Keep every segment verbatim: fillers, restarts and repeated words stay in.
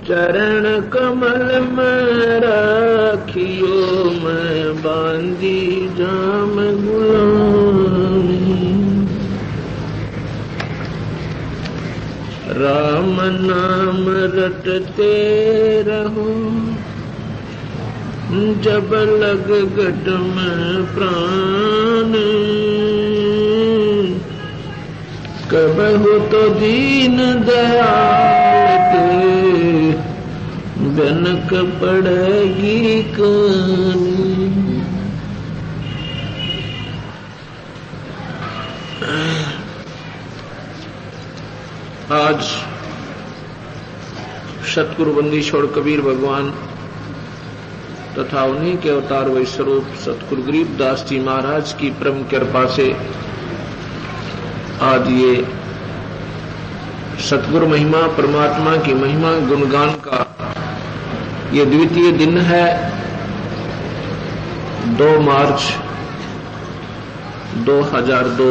चरण कमल में राखियो मैं बांधी जाम गुलामी। राम नाम रटते रहो जब लग गट में प्राण। कबहु तो दीन दयाल के बनक पड़ेगी कहानी। आज सतगुरु बंदीश्वर कबीर भगवान तथा उन्हीं के अवतार वही स्वरूप सतगुरु गरीबदास जी महाराज की परम कृपा से आज ये सतगुरु महिमा परमात्मा की महिमा गुणगान का ये द्वितीय दिन है। दो मार्च दो हज़ार दो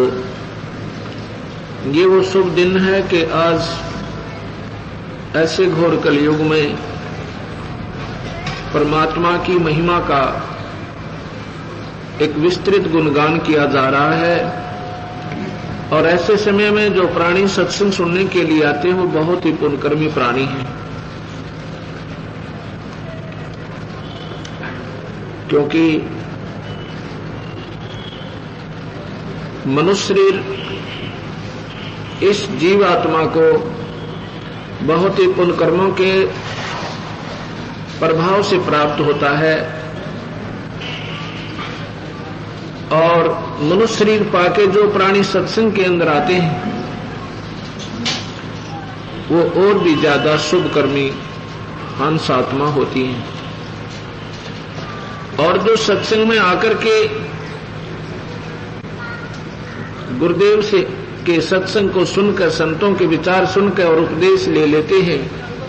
ये वो शुभ दिन है कि आज ऐसे घोर कलयुग में परमात्मा की महिमा का एक विस्तृत गुणगान किया जा रहा है। और ऐसे समय में जो प्राणी सत्संग सुनने के लिए आते हैं वो बहुत ही पुण्यकर्मी प्राणी हैं, क्योंकि मनुष्य शरीर इस जीवात्मा को बहुत ही पुण्यकर्मों के प्रभाव से प्राप्त होता है। और मनुष्य शरीर पाके जो प्राणी सत्संग के अंदर आते हैं वो और भी ज्यादा शुभकर्मी हंस आत्मा होती हैं। और जो सत्संग में आकर के गुरुदेव से के सत्संग को सुनकर संतों के विचार सुनकर और उपदेश ले लेते हैं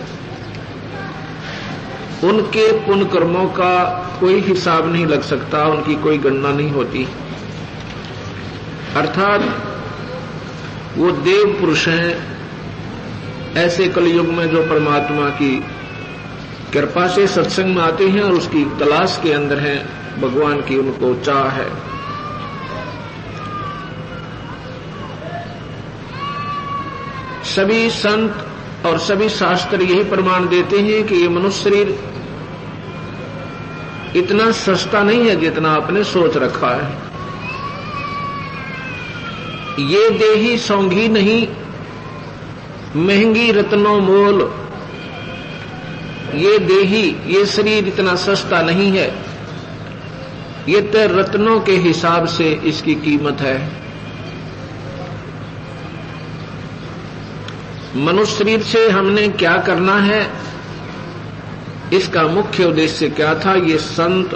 उनके पुण्य कर्मों का कोई हिसाब नहीं लग सकता, उनकी कोई गणना नहीं होती। अर्थात वो देव पुरुष हैं ऐसे कलयुग में जो परमात्मा की कृपा से सत्संग में आते हैं और उसकी तलाश के अंदर हैं, भगवान की उनको चाह है। सभी संत और सभी शास्त्र यही प्रमाण देते हैं कि ये मनुष्य शरीर इतना सस्ता नहीं है जितना आपने सोच रखा है। ये देही सौंगी नहीं महंगी रत्नों मोल। ये देही ये शरीर इतना सस्ता नहीं है, ये तो रत्नों के हिसाब से इसकी कीमत है। मनुष्य शरीर से हमने क्या करना है, इसका मुख्य उद्देश्य क्या था, ये संत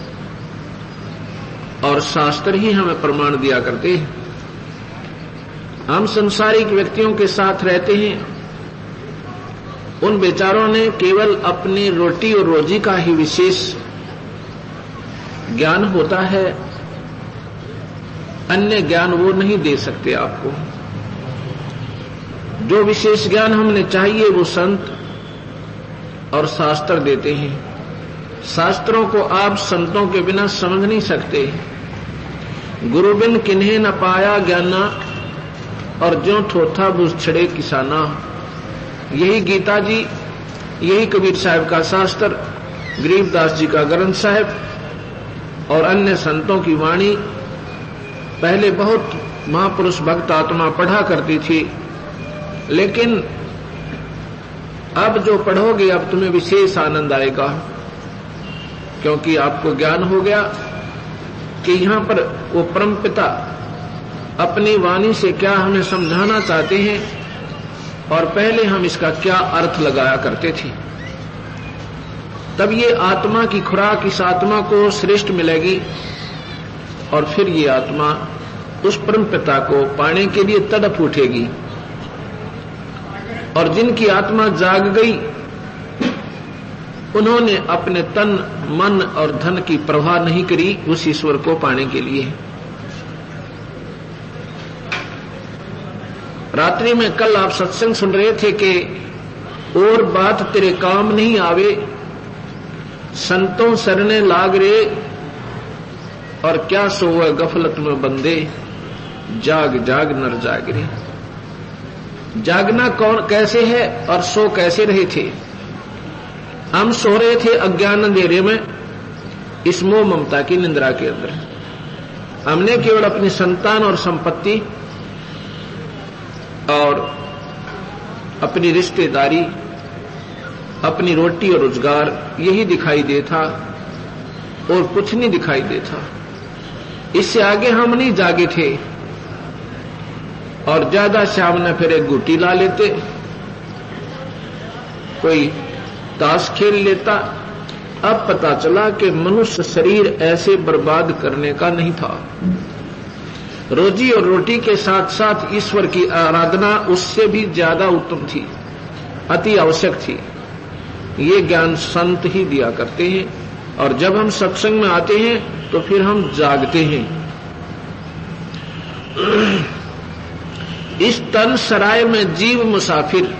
और शास्त्र ही हमें प्रमाण दिया करते हैं। हम संसारिक व्यक्तियों के साथ रहते हैं, उन बेचारों ने केवल अपनी रोटी और रोजी का ही विशेष ज्ञान होता है, अन्य ज्ञान वो नहीं दे सकते आपको। जो विशेष ज्ञान हमने चाहिए वो संत और शास्त्र देते हैं। शास्त्रों को आप संतों के बिना समझ नहीं सकते। गुरु बिन किन्हें न पाया ज्ञाना और ज्यों थोथा बुझ छड़े किसाना। यही गीता जी, यही कबीर साहब का शास्त्र, गरीबदास जी का ग्रंथ साहब और अन्य संतों की वाणी पहले बहुत महापुरुष भक्त आत्मा पढ़ा करती थी, लेकिन अब जो पढ़ोगे अब तुम्हें विशेष आनंद आएगा, क्योंकि आपको ज्ञान हो गया कि यहां पर वो परमपिता अपनी वाणी से क्या हमें समझाना चाहते हैं और पहले हम इसका क्या अर्थ लगाया करते थे। तब ये आत्मा की खुराक इस आत्मा को श्रेष्ठ मिलेगी और फिर ये आत्मा उस परमपिता को पाने के लिए तड़प उठेगी। और जिनकी आत्मा जाग गई उन्होंने अपने तन मन और धन की परवाह नहीं करी उस ईश्वर को पाने के लिए। रात्रि में कल आप सत्संग सुन रहे थे कि और बात तेरे काम नहीं आवे, संतों सरने लाग रे, और क्या सोवे गफलत में बंदे, जाग जाग नर जाग रे। जागना कौन कैसे है और सो कैसे रहे थे? हम सो रहे थे अज्ञान अंधेरे में, इस मोह ममता की निंद्रा के अंदर। हमने केवल अपनी संतान और संपत्ति और अपनी रिश्तेदारी, अपनी रोटी और रोजगार, यही दिखाई देता और कुछ नहीं दिखाई देता। इससे आगे हम नहीं जागे थे, और ज्यादा शाम ने फिर एक गुटी ला लेते, कोई ताश खेल लेता। अब पता चला कि मनुष्य शरीर ऐसे बर्बाद करने का नहीं था। रोजी और रोटी के साथ साथ ईश्वर की आराधना उससे भी ज्यादा उत्तम थी, अति आवश्यक थी। ये ज्ञान संत ही दिया करते हैं, और जब हम सत्संग में आते हैं तो फिर हम जागते हैं। इस तन सराय में जीव मुसाफिर,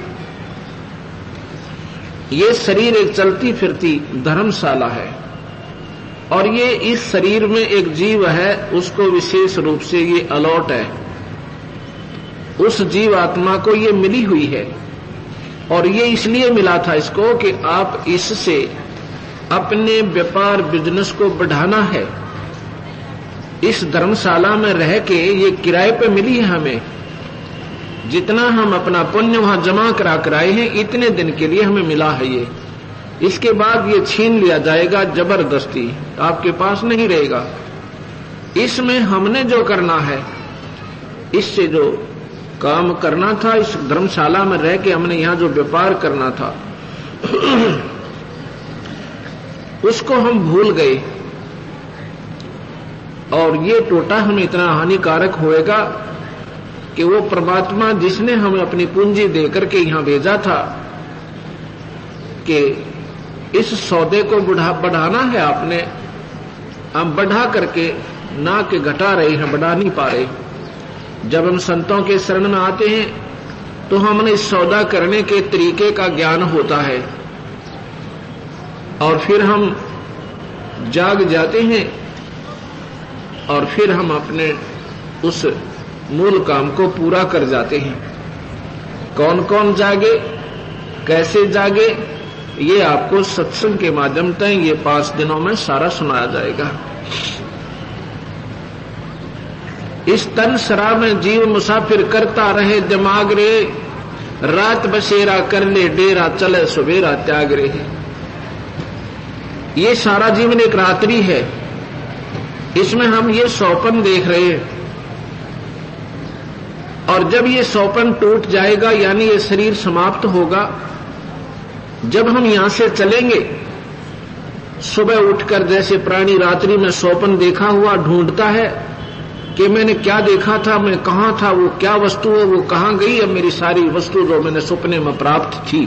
ये शरीर एक चलती फिरती धर्मशाला है, और ये इस शरीर में एक जीव है, उसको विशेष रूप से ये अलॉट है। उस जीव आत्मा को ये मिली हुई है, और ये इसलिए मिला था इसको कि आप इससे अपने व्यापार बिजनेस को बढ़ाना है। इस धर्मशाला में रह के ये किराए पे मिली है हमें। जितना हम अपना पुण्य वहां जमा करा कराए हैं, इतने दिन के लिए हमें मिला है ये। इसके बाद ये छीन लिया जाएगा जबरदस्ती, आपके पास नहीं रहेगा। इसमें हमने जो करना है, इससे जो काम करना था, इस धर्मशाला में रह के हमने यहां जो व्यापार करना था उसको हम भूल गए, और ये टोटा हमें इतना हानिकारक होएगा कि वो परमात्मा जिसने हमें अपनी पूंजी देकर के यहां भेजा था कि इस सौदे को बढ़ा बढ़ाना है आपने, हम बढ़ा करके ना के घटा रहे हैं, बढ़ा नहीं पा रहे। जब हम संतों के शरण में आते हैं तो हमने इस सौदा करने के तरीके का ज्ञान होता है, और फिर हम जाग जाते हैं, और फिर हम अपने उस मूल काम को पूरा कर जाते हैं। कौन कौन जागे, कैसे जागे, ये आपको सत्संग के माध्यम से ये पांच दिनों में सारा सुनाया जाएगा। इस तन सरा में जीव मुसाफिर करता रहे दिमाग रे, रात बसेरा कर ले डेरा चले सवेरा त्याग रे। ये सारा जीवन एक रात्रि है, इसमें हम ये सौपन देख रहे हैं, और जब ये सौपन टूट जाएगा, यानी ये शरीर समाप्त होगा, जब हम यहां से चलेंगे, सुबह उठकर जैसे प्राणी रात्रि में सौपन देखा हुआ ढूंढता है कि मैंने क्या देखा था, मैं कहां था, वो क्या वस्तु है, वो कहां गई, अब मेरी सारी वस्तु जो मैंने सपने में प्राप्त थी,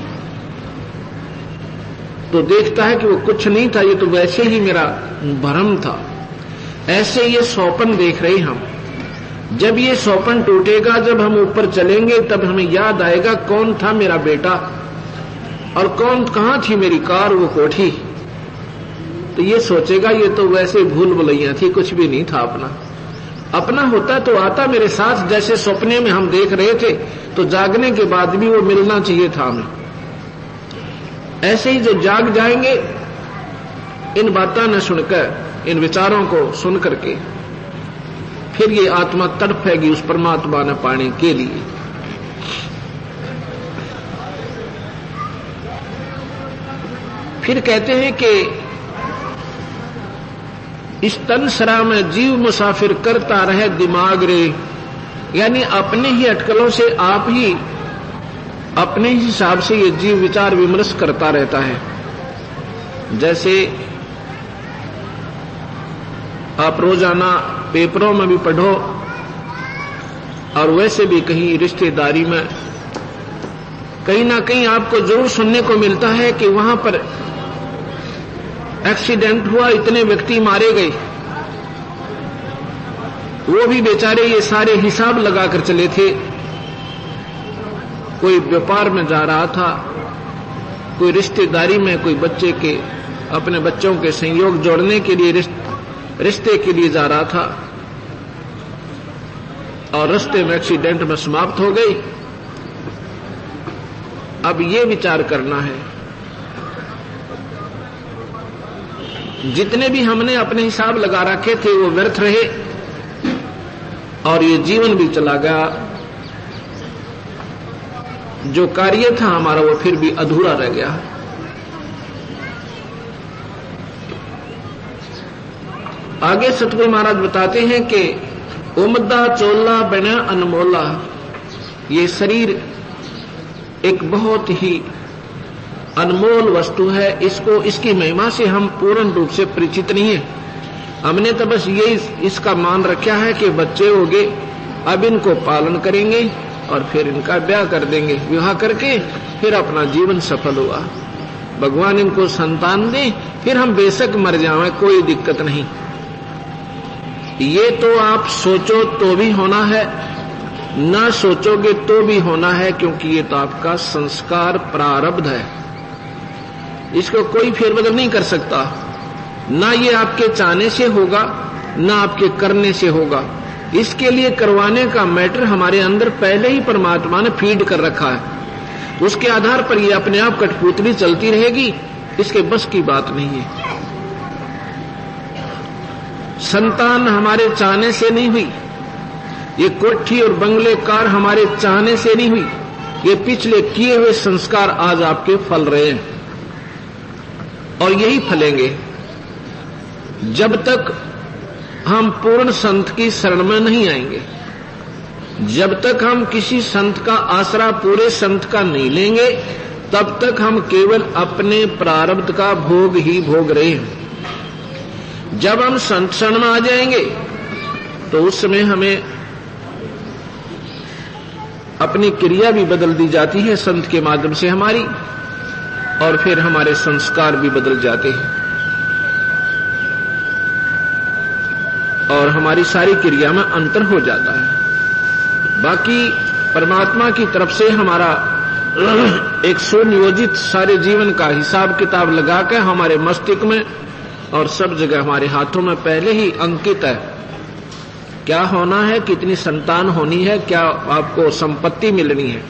तो देखता है कि वो कुछ नहीं था, ये तो वैसे ही मेरा भ्रम था। ऐसे ये सौपन देख रहे हम। जब ये सौपन टूटेगा, जब हम ऊपर चलेंगे, तब हमें याद आएगा कौन था मेरा बेटा, और कौन कहां थी मेरी कार, वो कोठी। तो ये सोचेगा ये तो वैसे भूल भुलैया थी, कुछ भी नहीं था अपना। अपना होता तो आता मेरे साथ, जैसे सपने में हम देख रहे थे, तो जागने के बाद भी वो मिलना चाहिए था हमें। ऐसे ही जो जाग जाएंगे, इन बातों ने सुनकर, इन विचारों को सुन करके, फिर ये आत्मा तड़पेगी उस परमात्मा ने पाने के लिए। फिर कहते हैं कि इस तन सरा में जीव मुसाफिर करता रहे दिमाग रे, यानी अपने ही अटकलों से आप ही अपने ही हिसाब से ये जीव विचार विमर्श करता रहता है। जैसे आप रोजाना पेपरों में भी पढ़ो, और वैसे भी कहीं रिश्तेदारी में कहीं ना कहीं आपको जरूर सुनने को मिलता है कि वहां पर एक्सीडेंट हुआ, इतने व्यक्ति मारे गए। वो भी बेचारे ये सारे हिसाब लगाकर चले थे। कोई व्यापार में जा रहा था, कोई रिश्तेदारी में, कोई बच्चे के अपने बच्चों के संयोग जोड़ने के लिए रिश्ते के लिए जा रहा था और रास्ते में एक्सीडेंट में समाप्त हो गई। अब ये विचार करना है, जितने भी हमने अपने हिसाब लगा रखे थे वो व्यर्थ रहे और ये जीवन भी चला गया। जो कार्य था हमारा वो फिर भी अधूरा रह गया। आगे सतगुरु महाराज बताते हैं कि उमदा चोला बना अनमोला, ये शरीर एक बहुत ही अनमोल वस्तु है। इसको, इसकी महिमा से हम पूर्ण रूप से परिचित नहीं है। हमने तो बस ये इसका मान रखा है कि बच्चे होंगे, अब इनको पालन करेंगे और फिर इनका ब्याह कर देंगे, विवाह करके फिर अपना जीवन सफल हुआ। भगवान इनको संतान दे, फिर हम बेशक मर जाएं, कोई दिक्कत नहीं। ये तो आप सोचो तो भी होना है, ना सोचोगे तो भी होना है, क्योंकि ये तो आपका संस्कार प्रारब्ध है, इसको कोई फेरबदल नहीं कर सकता। ना ये आपके चाहने से होगा, ना आपके करने से होगा। इसके लिए करवाने का मैटर हमारे अंदर पहले ही परमात्मा ने फीड कर रखा है। उसके आधार पर ये अपने आप कठपुतली चलती रहेगी, इसके बस की बात नहीं है। संतान हमारे चाहने से नहीं हुई, ये कोठी और बंगले कार हमारे चाहने से नहीं हुई, ये पिछले किए हुए संस्कार आज आपके फल रहे हैं और यही फलेंगे जब तक हम पूर्ण संत की शरण में नहीं आएंगे। जब तक हम किसी संत का आसरा पूरे संत का नहीं लेंगे, तब तक हम केवल अपने प्रारब्ध का भोग ही भोग रहे हैं। जब हम संत शरण में आ जाएंगे तो उस समय हमें अपनी क्रिया भी बदल दी जाती है संत के माध्यम से हमारी, और फिर हमारे संस्कार भी बदल जाते हैं और हमारी सारी क्रिया में अंतर हो जाता है। बाकी परमात्मा की तरफ से हमारा एक सुनियोजित सारे जीवन का हिसाब किताब लगाकर हमारे मस्तिष्क में और सब जगह हमारे हाथों में पहले ही अंकित है। क्या होना है, कितनी संतान होनी है, क्या आपको संपत्ति मिलनी है।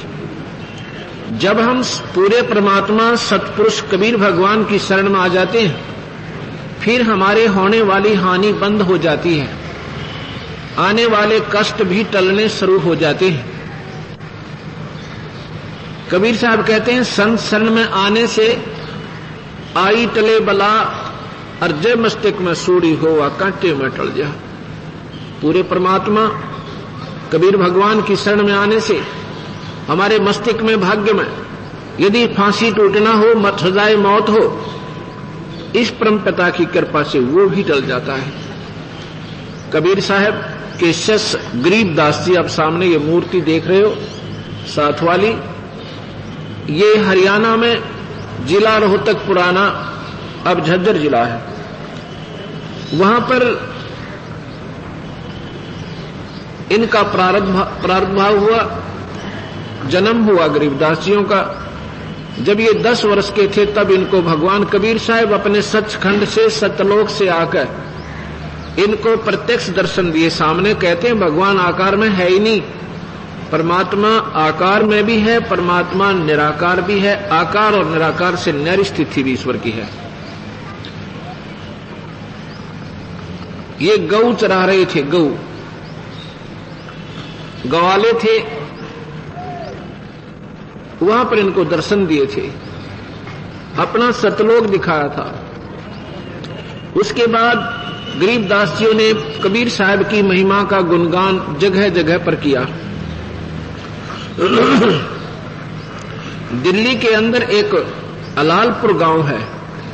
जब हम पूरे परमात्मा सतपुरुष कबीर भगवान की शरण में आ जाते हैं, फिर हमारे होने वाली हानि बंद हो जाती है, आने वाले कष्ट भी टलने शुरू हो जाते हैं। कबीर साहब कहते हैं, संत शरण में आने से आई टले बला, अर्जय मस्तिष्क में सूड़ी होवा कांटे में टल जा। पूरे परमात्मा कबीर भगवान की शरण में आने से हमारे मस्तिष्क में, भाग्य में यदि फांसी टूटना हो, मत सजाए मौत हो, इस परम पिता की कृपा से वो भी टल जाता है। कबीर साहब के शिष्य गरीबदास जी, आप सामने ये मूर्ति देख रहे हो साथ वाली, ये हरियाणा में जिला रोहतक पुराना, अब झज्जर जिला है, वहां पर इनका प्रारब्ध हुआ, जन्म हुआ गरीबदास जियों का। जब ये दस वर्ष के थे तब इनको भगवान कबीर साहब अपने सचखंड से, सतलोक से आकर इनको प्रत्यक्ष दर्शन दिए। सामने कहते हैं भगवान आकार में है ही नहीं, परमात्मा आकार में भी है, परमात्मा निराकार भी है। आकार और निराकार से न्यारी स्थिति भी ईश्वर की है। ये गऊ चरा रहे थे, गऊ गवाले थे, वहां पर इनको दर्शन दिए थे, अपना सतलोक दिखाया था। उसके बाद गरीबदास जी ने कबीर साहब की महिमा का गुणगान जगह जगह पर किया। दिल्ली के अंदर एक अलालपुर गांव है,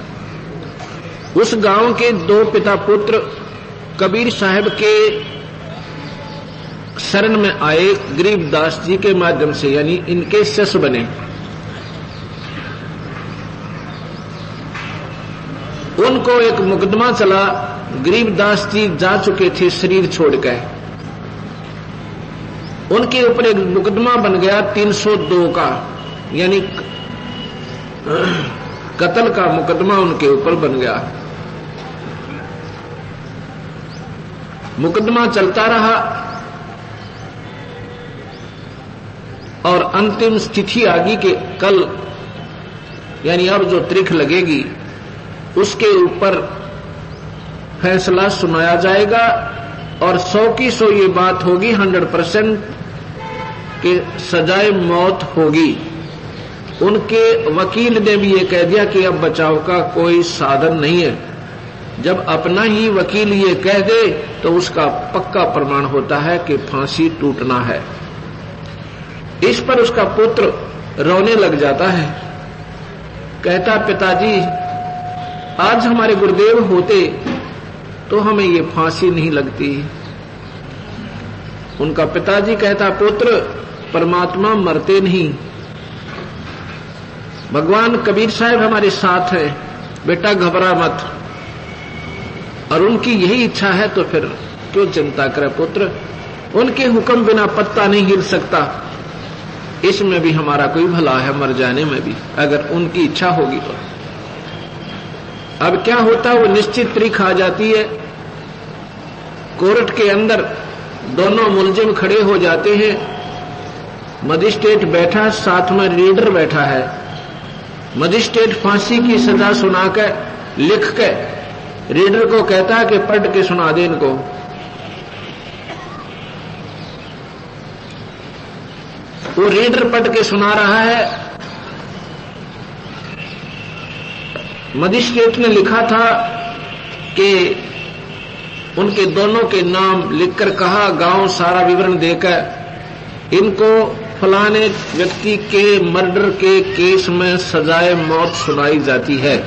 उस गांव के दो पिता पुत्र कबीर साहब के शरण में आए, गरीबदास जी के माध्यम से, यानी इनके शिष्य बने। उनको एक मुकदमा चला, गरीबदास जी जा चुके थे शरीर छोड़कर, उनके ऊपर एक मुकदमा बन गया तीन सौ दो का, यानी कत्ल का मुकदमा उनके ऊपर बन गया। मुकदमा चलता रहा और अंतिम तिथि आ गई कि कल यानी अब जो तारीख लगेगी उसके ऊपर फैसला सुनाया जाएगा और सौ की सौ ये बात होगी, हंड्रेड परसेंट कि सजाए मौत होगी। उनके वकील ने भी ये कह दिया कि अब बचाव का कोई साधन नहीं है। जब अपना ही वकील ये कह दे तो उसका पक्का प्रमाण होता है कि फांसी टूटना है। इस पर उसका पुत्र रोने लग जाता है, कहता पिताजी आज हमारे गुरुदेव होते तो हमें ये फांसी नहीं लगती। उनका पिताजी कहता पुत्र परमात्मा मरते नहीं, भगवान कबीर साहब हमारे साथ है, बेटा घबरा मत। और उनकी यही इच्छा है तो फिर क्यों चिंता करे पुत्र, उनके हुक्म बिना पत्ता नहीं हिल सकता। इसमें भी हमारा कोई भला है, मर जाने में भी, अगर उनकी इच्छा होगी तो। अब क्या होता है, वो निश्चित तारीख आ जाती है, कोर्ट के अंदर दोनों मुलजिम खड़े हो जाते हैं, मजिस्ट्रेट बैठा, साथ में रीडर बैठा है। मजिस्ट्रेट फांसी की सजा सुनाकर लिख के रीडर को कहता है कि पढ़ के सुना दे इनको। वो रीडर पढ़ के सुना रहा है। मजिस्ट्रेट ने लिखा था कि उनके दोनों के नाम लिखकर कहा, गांव सारा विवरण देकर इनको फलाने व्यक्ति के मर्डर के केस में सजाए मौत सुनाई जाती है।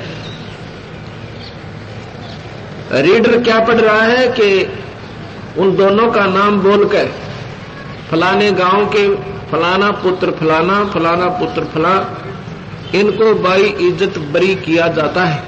रीडर क्या पढ़ रहा है कि उन दोनों का नाम बोलकर फलाने गांव के फलाना पुत्र फलाना फलाना पुत्र फला, इनको बाई इज्जत बरी किया जाता है।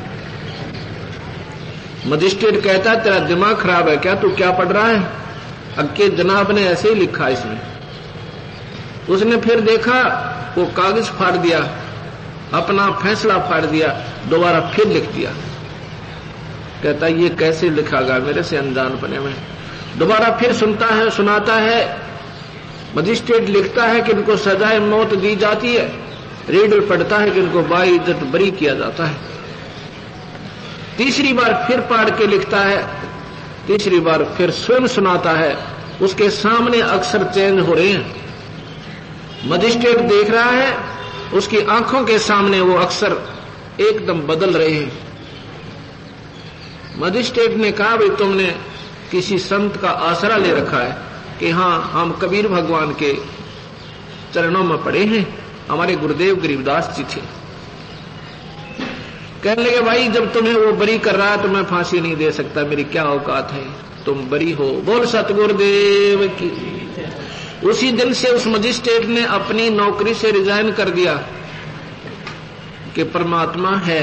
मजिस्ट्रेट कहता है तेरा दिमाग खराब है क्या, तू क्या पढ़ रहा है? अक्के जनाब ने ऐसे ही लिखा इसमें। उसने फिर देखा, वो कागज फाड़ दिया, अपना फैसला फाड़ दिया, दोबारा फिर लिख दिया। कहता ये कैसे लिखागा मेरे से अनजान पने में। दोबारा फिर सुनता है, सुनाता है। मजिस्ट्रेट लिखता है कि इनको सजाए मौत दी जाती है, रीडर पढ़ता है कि इनको बाई इज्जत बरी किया जाता है। तीसरी बार फिर पढ़ के लिखता है, तीसरी बार फिर स्वयं सुनाता है। उसके सामने अक्षर चेंज हो रहे हैं, मजिस्ट्रेट देख रहा है, उसकी आंखों के सामने वो अक्षर एकदम बदल रहे हैं। मजिस्ट्रेट ने कहा भाई तुमने किसी संत का आसरा ले रखा है कि हाँ हम कबीर भगवान के चरणों में पड़े हैं, हमारे गुरुदेव गरीबदास जी थे। कहने लगे भाई जब तुम्हें वो बरी कर रहा है तो मैं फांसी नहीं दे सकता, मेरी क्या औकात है, तुम बरी हो। बोल सतगुरुदेव की। उसी दिन से उस मजिस्ट्रेट ने अपनी नौकरी से रिजाइन कर दिया कि परमात्मा है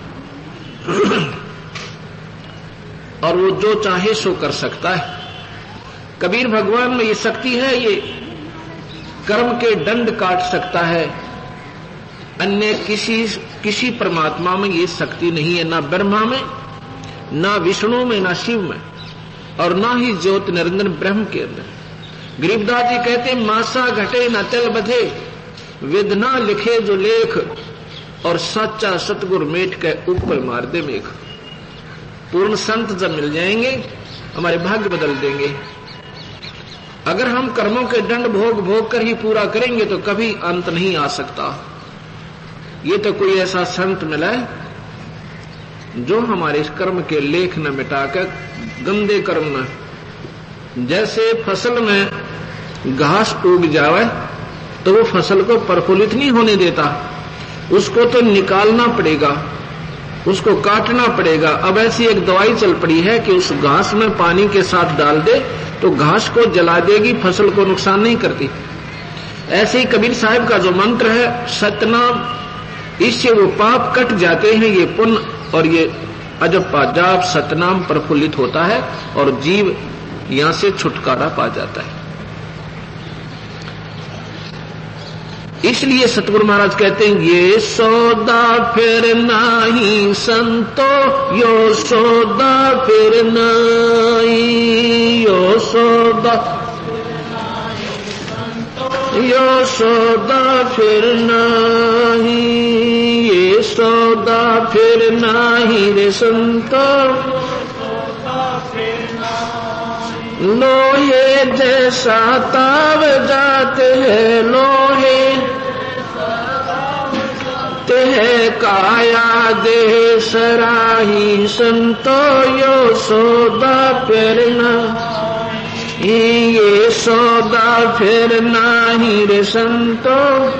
और वो जो चाहे सो कर सकता है। कबीर भगवान में ये शक्ति है, ये कर्म के दंड काट सकता है। अन्य किसी किसी परमात्मा में ये शक्ति नहीं है, ना ब्रह्मा में, ना विष्णु में, ना शिव में, और ना ही ज्योत निरंजन ब्रह्म के अंदर। गरीबदास जी कहते मासा घटे न तिल बधे, विधना लिखे जो लेख, और सच्चा सतगुर मेट के ऊपर मार दे मेघ। पूर्ण संत जब मिल जाएंगे हमारे भाग्य बदल देंगे। अगर हम कर्मों के दंड भोग भोग कर ही पूरा करेंगे तो कभी अंत नहीं आ सकता। ये तो कोई ऐसा संत मिला है जो हमारे इस कर्म के लेख न मिटाकर गंदे कर्म न, जैसे फसल में घास उग जावे तो वो फसल को प्रफुल्लित नहीं होने देता, उसको तो निकालना पड़ेगा, उसको काटना पड़ेगा। अब ऐसी एक दवाई चल पड़ी है कि उस घास में पानी के साथ डाल दे तो घास को जला देगी, फसल को नुकसान नहीं करती। ऐसे ही कबीर साहब का जो मंत्र है सतनाम, इससे वो पाप कट जाते हैं, ये पुण्य और ये अजप्पा जाप सतनाम प्रफुल्लित होता है और जीव यहां से छुटकारा पा जाता है। इसलिए सतगुरु महाराज कहते हैं ये सौदा फिर नाही संतो, यो सौदा फिर नाही, यो सौदा यो सौदा फिर नाही, ये सौदा फिर नाही रे संतो। लोहे जैसा ताव जाते हैं, लोहे ते है काया देह सराही संतो, यो सौदा फिर नाही, ये सौदा फिर नाही रे संतो।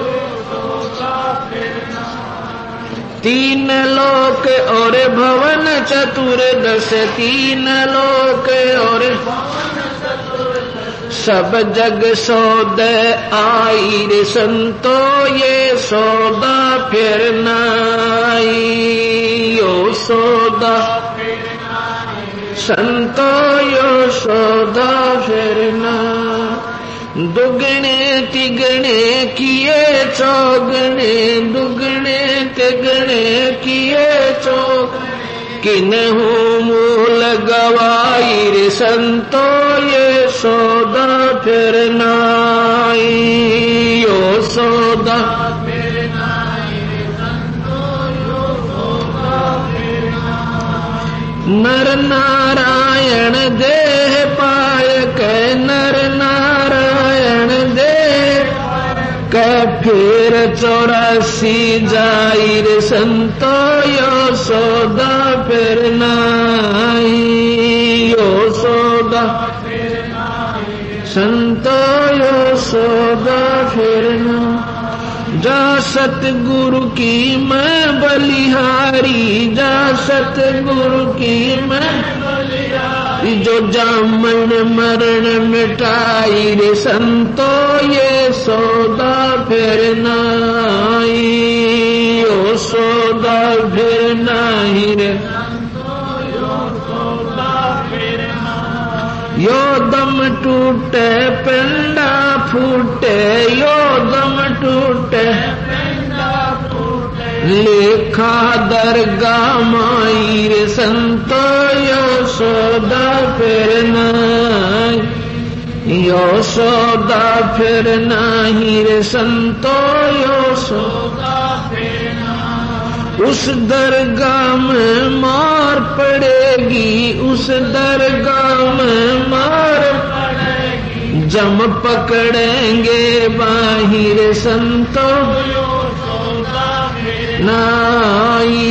तीन लोक और भवन चतुर्दश, तीन लोक और सब जग सौदे आई रे संतो, ये सौदा फिर नाई, यो सौदा संतो, यो सौदा फिर नाई। दुगने तिगने किए चौगने, दुगने तिगने किए चौग, किन्हू मूल गवाई रे संतो, ये सौदा फिर नाई, यो सौदा फिर नाई रे संतो, यो सौदा फिर नाई। नर नारायण देह पाय के, नर नारायण देह के फिर चौरासी जाई रे संतो, यो सौदा फिर नाई, यो सौदा फिर नाई संतो, यो सौदा फिर नाई। जा सतगुरु की मैं बलिहारी, जा सतगुरु की मैं बलिहारी, जो जामन मरण मिटाई रे संतो, ये सौदा फिर नाई, यो सौदा फिर नाही रे संतो, यो सौदा फिर नाई। यो दम टूटे पिंडा फूटे, यो दम टूटे पिंडा फूटे, लेखा दरगाह माई रे संतो, यो सौदा फिर नाई, यो सौदा फिर नाही रे संतो, यो सौदा फिर नाई। उस दरगाह में मार पड़ेगी, उस दरगाह में मार पड़ेगी, जम पकड़ेंगे बाहिर संतो, यो सौदा फिर नाई,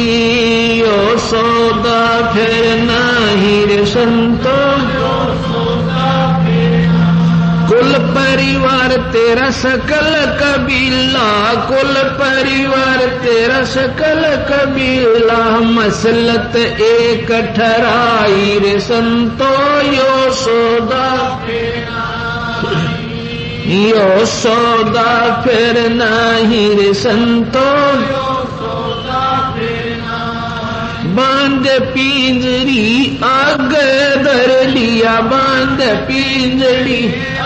यो सौदा फिर नाही रे संतो, यो सौदा फिर नाई। कुल परिवार तेरा सकल कबीला, कुल परिवार तेरा सकल कबीला, मसलत एक ठहराई रे संतो, यो सौदा फिर नाही, यो सौदा फिर नाही रे संतो, यो सौदा फिर नाही। बांध पिंजरी आग धर लिया, बांध पिंजरी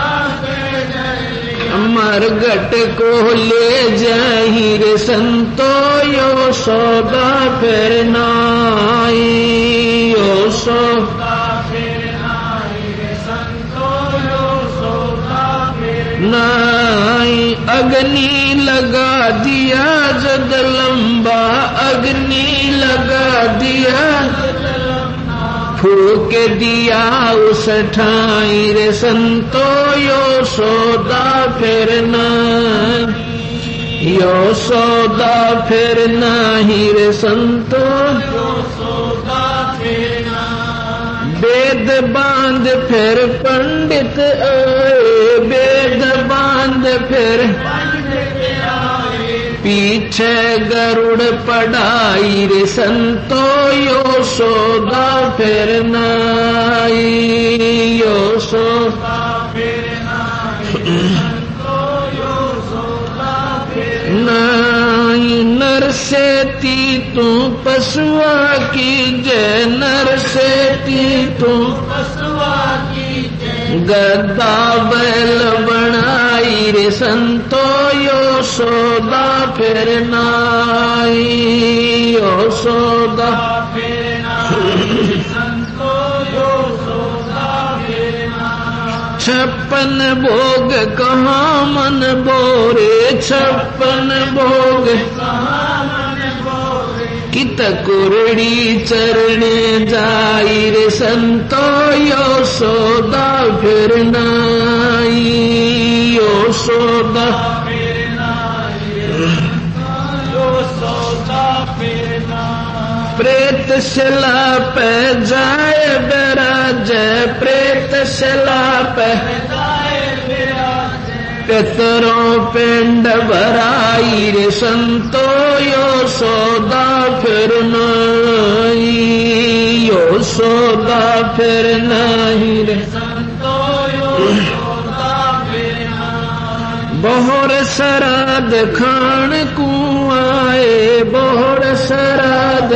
मरघट को ले जाही रे संतो, यो सौदा फिर नाई, यो सौदा फिर नाई रे संतो, यो सौदा फिर नाई। अग्नि लगा दिया जद लंबा, अग्नि लगा दिया फूक दिया उस ठाई रे संतो, यो सौदा फिर नाई, यो सौदा फिर नाही रे संतो, यो सौदा फिर नाई। वेद बांध फिर पंडित आए, वेद बांध फिर पीछे गरुड़ पढ़ाई रे संतो, यो सौदा फिर नाई, यो सौदा फिर नाई, यो सौदा फिर नाई। नर से ती तू पशुआ की जय, नर से ती तू पशुआ की जय, गद्दा बैल बनाई रे संतो यो सौदा फिर नाई, यो सौदा फिर नाई संतो यो सौदा फिर नाई। छप्पन भोग कहाँ मन बोरे, छप्पन भोग कित कुरड़ी चरणे जाई रे संतो यो सौदा फिर नाई, यो सौदा फिर नाई, यो सौदा फिर नाई। प्रेत शिला पे जाए बिराज, प्रेत शिला पे पितरों पिंड भराई रे संतो यो सौदा फिर नाई, यो सौदा फिर नाई रे संतो यो सौदा फिर नाई। बोहर सराद खान को आए, बोहर सराद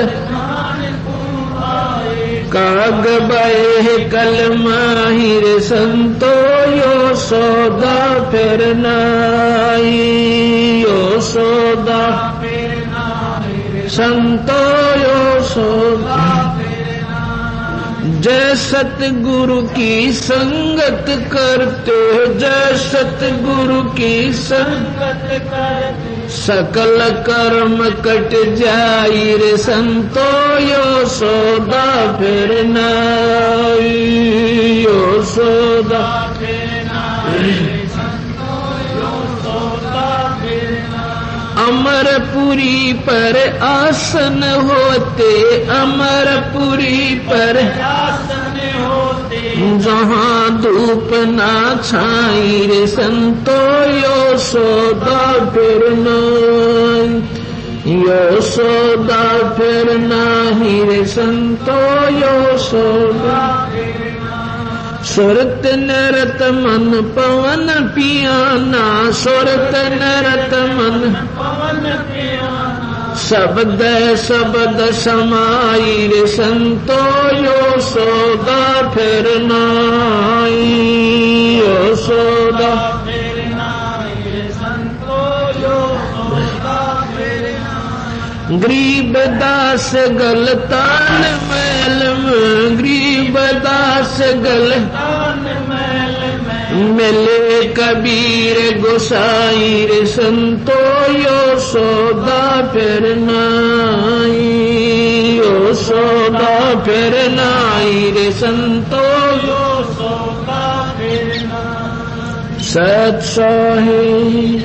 काग बहे कलमाही रे संतो यो सौदा फिर नाई, यो सौदा फिर नाई संतो यो सौदा फिर नाई। जय सतगुरु की संगत करते, जय सतगुरु की संगत करते सकल कर्म कट जाई रे संतो यो सौदा फिर नाई, यो सौदा फिर नाई संतो यो सौदा फिर नाई। अमरपुरी पर आसन होते, अमरपुरी पर आसन होते जहाँ धूप ना छाई रे संतो यो सौदा फिर नाई, यो सौदा फिर नाई रे संतो यो सौदा फिर नाई। सुरत नरत मन पवन पियाना, सुरत नरत मन पवन पियाना शब्द शब्द समाई रे संतो यो सौदा फिर नाई, यो सौदा फिर नाई रे संतो यो सौदा फिर नाई। गरीब दास गलतान मैल में, गरीब दास गलतान मैल में मिले कबीर गोसाई रे संतो यो सौदा फिर नाई, यो सौदा फिर नाई रे संतो यो सौदा फिर नाई। सत सोहे।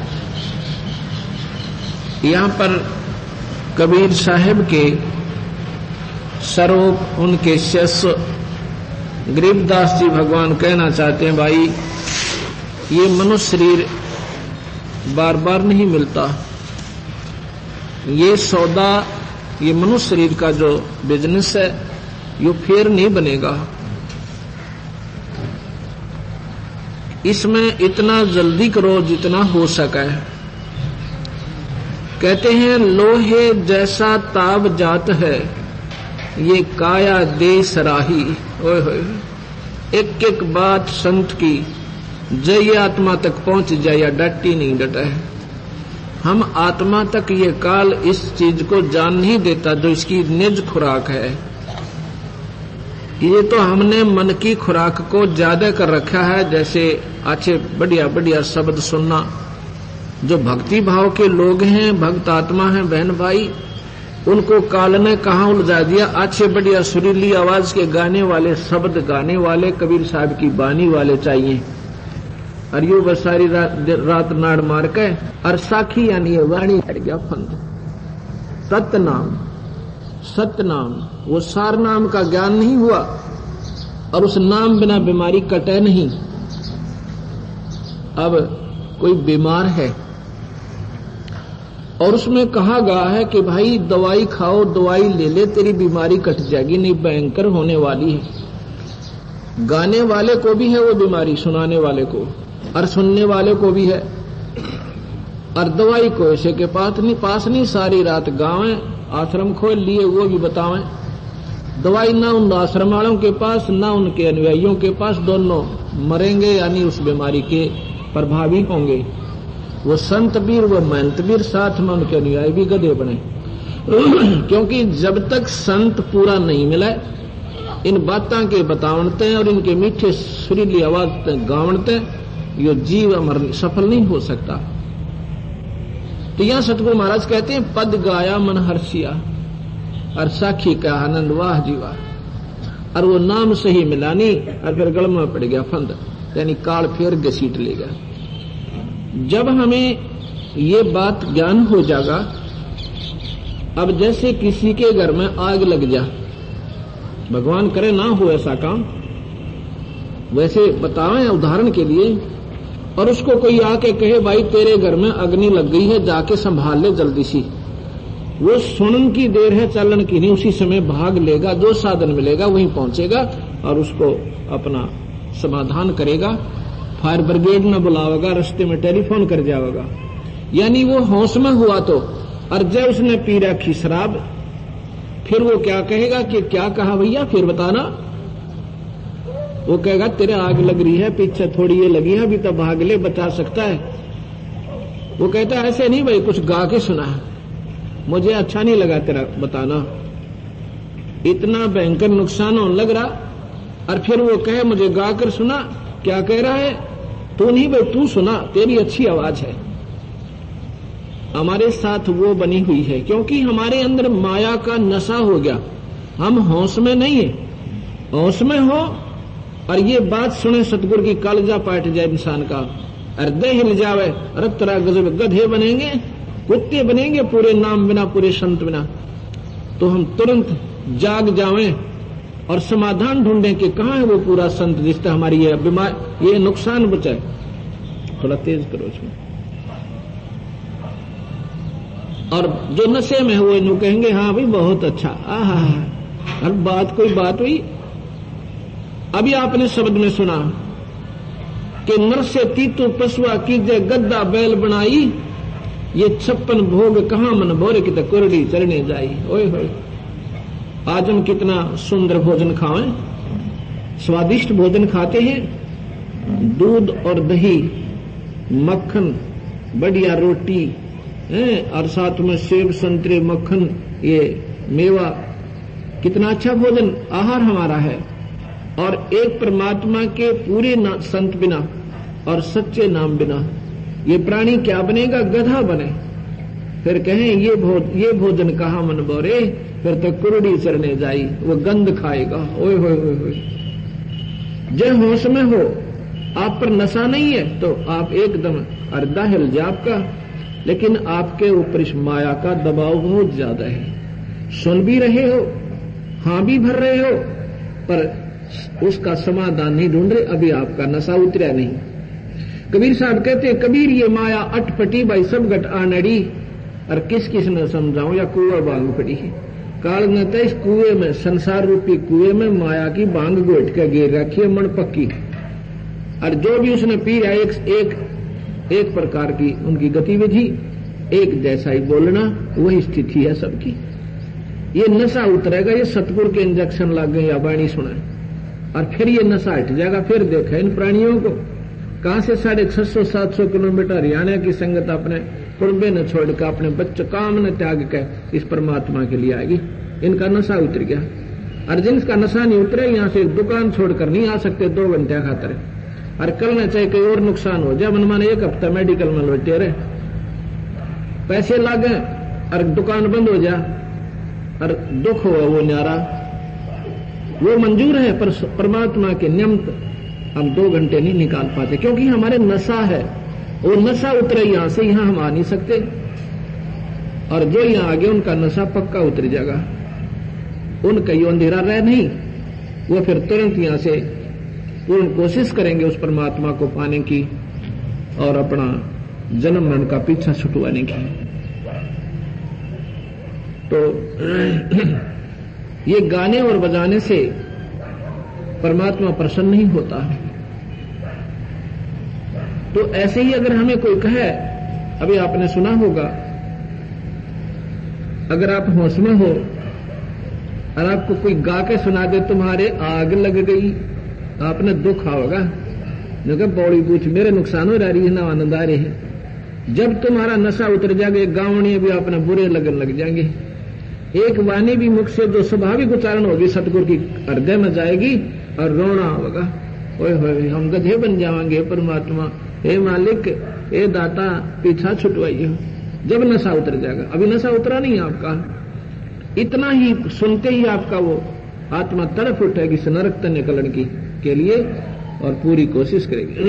यहाँ पर कबीर साहिब के स्वरूप उनके शिष्य गरीबदास जी भगवान कहना चाहते हैं, भाई ये मनुष्य शरीर बार बार नहीं मिलता, ये सौदा, ये मनुष्य शरीर का जो बिजनेस है ये फिर नहीं बनेगा, इसमें इतना जल्दी करो जितना हो सके। कहते हैं लोहे जैसा ताब जात है ये काया दे सराही। ओए होए, एक एक बात संत की जय आत्मा तक पहुंच जाए या डटी नहीं डटा है। हम आत्मा तक ये काल इस चीज को जान नहीं देता जो इसकी निज खुराक है। ये तो हमने मन की खुराक को ज्यादा कर रखा है, जैसे अच्छे बढ़िया बढ़िया शब्द सुनना। जो भक्ति भाव के लोग हैं, भक्त आत्मा हैं, बहन भाई, उनको काल ने कहाँ उलझा दिया। अच्छे बढ़िया सुरीली आवाज के गाने वाले, शब्द गाने वाले, कबीर साहब की बानी वाले चाहिए। और यो बस सारी रात, रात नाड़ मार के और साखी यानी वाणी हट गया फंद। सतनाम, सतनाम, वो सार नाम का ज्ञान नहीं हुआ और उस नाम बिना बीमारी कटे नहीं। अब कोई बीमार है और उसमें कहा गया है कि भाई दवाई खाओ, दवाई ले ले, तेरी बीमारी कट जाएगी, नहीं भयंकर होने वाली है। गाने वाले को भी है वो बीमारी, सुनाने वाले को और सुनने वाले को भी है। और दवाई को ऐसे के पास नहीं पास नहीं सारी रात गावें, आश्रम खोल लिए वो भी बतावें। दवाई ना उन आश्रम वालों के पास ना उनके अनुयायियों के पास, दोनों मरेंगे यानी उस बीमारी के प्रभावी होंगे। वो संत वीर वो महंत वीर, साथ में उनके अनुयायी भी गधे बने। क्योंकि जब तक संत पूरा नहीं मिला इन बातों के बतावनते और इनके मीठे सुरीली आवाज गावनते, यो जीव अमर सफल नहीं हो सकता। तो यहां सतगुरु महाराज कहते हैं पद गाया मन हर्षिया और साखी का आनंद वाह जीवा, और वो नाम सही मिलानी और फिर गल में पड़ गया फंद, यानी काल फिर घसीट लेगा। जब हमें ये बात ज्ञान हो जाएगा, अब जैसे किसी के घर में आग लग जा, भगवान करे ना हो ऐसा काम, वैसे बतावें उदाहरण के लिए, और उसको कोई आके कहे भाई तेरे घर में अग्नि लग गई है, जाके संभाल ले जल्दी सी, वो सुनन की देर है चलन की नहीं, उसी समय भाग लेगा, जो साधन मिलेगा वहीं पहुंचेगा और उसको अपना समाधान करेगा। फायर ब्रिगेड में बुलावेगा, रास्ते में टेलीफोन कर जाएगा। यानी वो होश में हुआ तो, और जब उसने पी रखी शराब, फिर वो क्या कहेगा कि क्या कहा भैया फिर बताना। वो कहेगा तेरे आग लग रही है, पीछे थोड़ी ये लगी है, अभी तो भाग ले, बचा सकता है। वो कहता है ऐसे नहीं भाई, कुछ गा के सुना है, मुझे अच्छा नहीं लगा तेरा बताना, इतना भयंकर नुकसान होने लग रहा। और फिर वो कहे मुझे गा कर सुना, क्या कह रहा है, तू नहीं भाई तू सुना, तेरी अच्छी आवाज है। हमारे साथ वो बनी हुई है, क्योंकि हमारे अंदर माया का नशा हो गया, हम होश में नहीं है। होश में हो और ये बात सुने सतगुरु की, कालजा पाट जाए इंसान का, हृदय हिल जावे, अरे तेरा गजब गधे बनेंगे, कुत्ते बनेंगे पूरे नाम बिना, पूरे संत बिना। तो हम तुरंत जाग जावें और समाधान ढूंढें कि कहां है वो पूरा संत जिससे हमारी ये बीमार ये नुकसान बचाए। थोड़ा तेज करो इसमें। और जो नशे में है वो इन्हों कहेंगे हाँ भाई बहुत अच्छा, आहा, हर बात कोई बात हुई। अभी आपने शब्द में सुना कि नर से तीतु पशुआ कीजे गद्दा बैल बनाई, ये छप्पन भोग कहां मन भोरे की तो कुरड़ी चरने जाई। ओए होए, आज हम कितना सुंदर भोजन खाएं, स्वादिष्ट भोजन खाते हैं, दूध और दही, मक्खन, बढ़िया रोटी है, और साथ में सेब संतरे मक्खन, ये मेवा, कितना अच्छा भोजन आहार हमारा है। और एक परमात्मा के पूरे संत बिना और सच्चे नाम बिना ये प्राणी क्या बनेगा, गधा बने। फिर कहें ये भोज ये भोजन कहा मन बोरे, फिर तो कुरड़ी चरने जाई, वो गंध खाएगा। ओए होए होए होए, जब होश में हो, आप पर नशा नहीं है तो आप एकदम अर्धा हिल जाए आपका, लेकिन आपके ऊपर इस माया का दबाव बहुत ज्यादा है। सुन भी रहे हो, हाँ भी भर रहे हो, पर उसका समाधान नहीं ढूंढ रहे, अभी आपका नशा उतरा नहीं। कबीर साहब कहते हैं कबीर ये माया अटपटी भाई सब गट आनड़ी, और किस किस ने समझाऊं या कुआ बांग पड़ी है। काल ने तो इस कुएं में, संसार रूपी कुएं में माया की बांग गोट के गिर रखी है मन पक्की, और जो भी उसने पी रहा एक, एक एक प्रकार की उनकी गतिविधि, एक जैसा ही बोलना, वही स्थिति है सबकी। ये नशा उतरेगा, ये सतगुरु के इंजेक्शन लग गए या वाणी सुना, और फिर ये नशा हट जाएगा। फिर देखा इन प्राणियों को कहां से साढ़े छह सौ सात सौ किलोमीटर हरियाणा की संगत अपने कुर्बे न छोड़कर, अपने बच्चे काम न त्याग कर इस परमात्मा के लिए आएगी। इनका नशा उतर गया, और जिनका नशा नहीं उतरे यहां से दुकान छोड़कर नहीं आ सकते दो घंटे खातर, और कल न चाहे कोई और नुकसान हो जाए, मन माने एक हफ्ता मेडिकल में लौटे रहे, पैसे लागे और दुकान बंद हो जा, और दुख हुआ वो न्यारा, वो मंजूर है, पर परमात्मा के नियम हम दो घंटे नहीं निकाल पाते, क्योंकि हमारे नशा है। वो नशा उतरे यहां से, यहां हम आ नहीं सकते, और जो यहां आ गए उनका नशा पक्का उतर जाएगा, उनका ये अंधेरा रह नहीं, वो फिर तुरंत यहां से पूर्ण कोशिश करेंगे उस परमात्मा को पाने की और अपना जन्म मरण का पीछा छुटवाने की। तो ये गाने और बजाने से परमात्मा प्रसन्न नहीं होता। तो ऐसे ही अगर हमें कोई कहे, अभी आपने सुना होगा, अगर आप होश में हो और आपको कोई गा के सुना दे तुम्हारे आग लग गई, आपने दुख होगा, जो बौड़ी पूछ मेरे नुकसान हो रही है ना आनंद आ रहे हैं। जब तुम्हारा नशा उतर जाएगा, गावणी भी अपने बुरे लगन लग जाएंगे। एक वाणी भी मुख से जो स्वाभाविक उच्चारण होगी सतगुरु की हृदय में जाएगी और रोना होगा, ओए होए हम गधे बन जाएंगे परमात्मा, हे मालिक, हे दाता, पीछा छुटवाइए। जब नशा उतर जाएगा, अभी नशा उतरा नहीं आपका, इतना ही सुनते ही आपका वो आत्मा तड़प उठेगी इस नरक से निकलने की के लिए और पूरी कोशिश करेगी।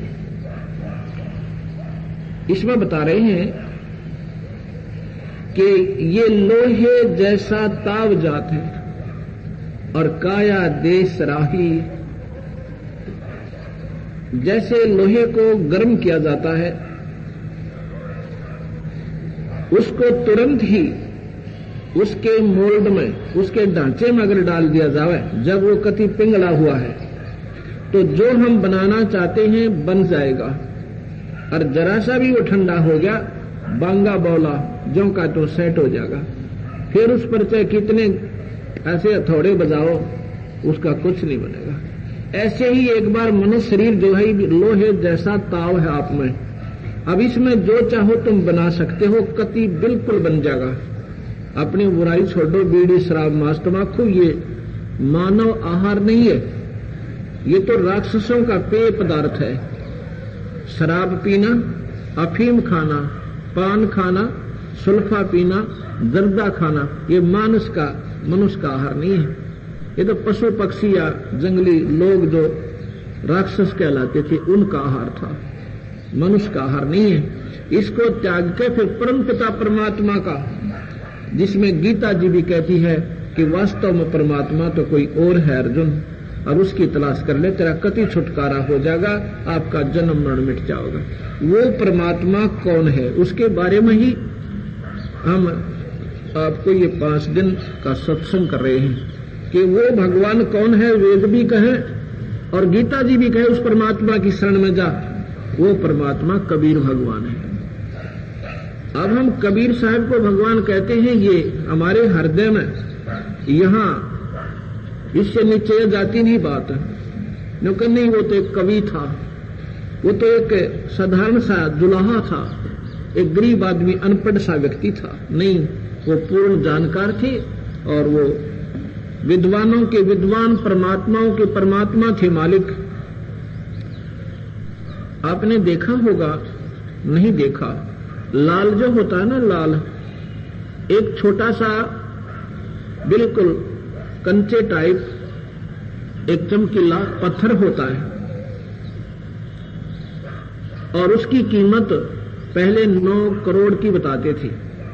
इसमें बता रहे हैं कि ये लोहे जैसा ताव जात है और काया देश राही। जैसे लोहे को गर्म किया जाता है, उसको तुरंत ही उसके मोल्ड में, उसके ढांचे में अगर डाल दिया जाए, जब वो कति पिंगला हुआ है तो जो हम बनाना चाहते हैं बन जाएगा। और जरा सा भी वो ठंडा हो गया, बांगा बौला जो का तो सेट हो जाएगा। फिर उस पर चाहे कितने ऐसे हथौड़े बजाओ, उसका कुछ नहीं बनेगा। ऐसे ही एक बार मनुष्य शरीर जो है लोहे जैसा ताव है आप में, अब इसमें जो चाहो तुम बना सकते हो, कति बिल्कुल बन जाएगा। अपनी बुराई छोड़ो, बीड़ी शराब मांस तम्बाकू ये मानव आहार नहीं है, ये तो राक्षसों का पेय पदार्थ है। शराब पीना, अफीम खाना, पान खाना, सुल्फा पीना, जर्दा खाना, ये मानस का मनुष्य का आहार नहीं है। ये तो पशु पक्षी या जंगली लोग जो राक्षस कहलाते थे उनका आहार था, मनुष्य का आहार नहीं है। इसको त्याग के फिर परम पिता परमात्मा का, जिसमें गीता जी भी कहती है कि वास्तव में परमात्मा तो कोई और है अर्जुन, और उसकी तलाश कर ले, तेरा कति छुटकारा हो जाएगा, आपका जन्म मरण मिट जाएगा। वो परमात्मा कौन है, उसके बारे में ही हम आपको ये पांच दिन का सत्संग कर रहे हैं कि वो भगवान कौन है। वेद भी कहे और गीता जी भी कहे उस परमात्मा की शरण में जा, वो परमात्मा कबीर भगवान है। अब हम कबीर साहब को भगवान कहते हैं, ये हमारे हृदय में, यहां इससे नीचे जाती नहीं बात है। क्योंकि नहीं, वो तो एक कवि था, वो तो एक साधारण सा दुल्हा था, एक गरीब आदमी, अनपढ़ सा व्यक्ति था। नहीं, वो पूर्ण जानकार थे और वो विद्वानों के विद्वान, परमात्माओं के परमात्मा थे, मालिक। आपने देखा होगा, नहीं देखा, लाल जो होता है ना, लाल एक छोटा सा बिल्कुल कंचे टाइप एक चमकीला पत्थर होता है और उसकी कीमत पहले नौ करोड़ की बताते थे,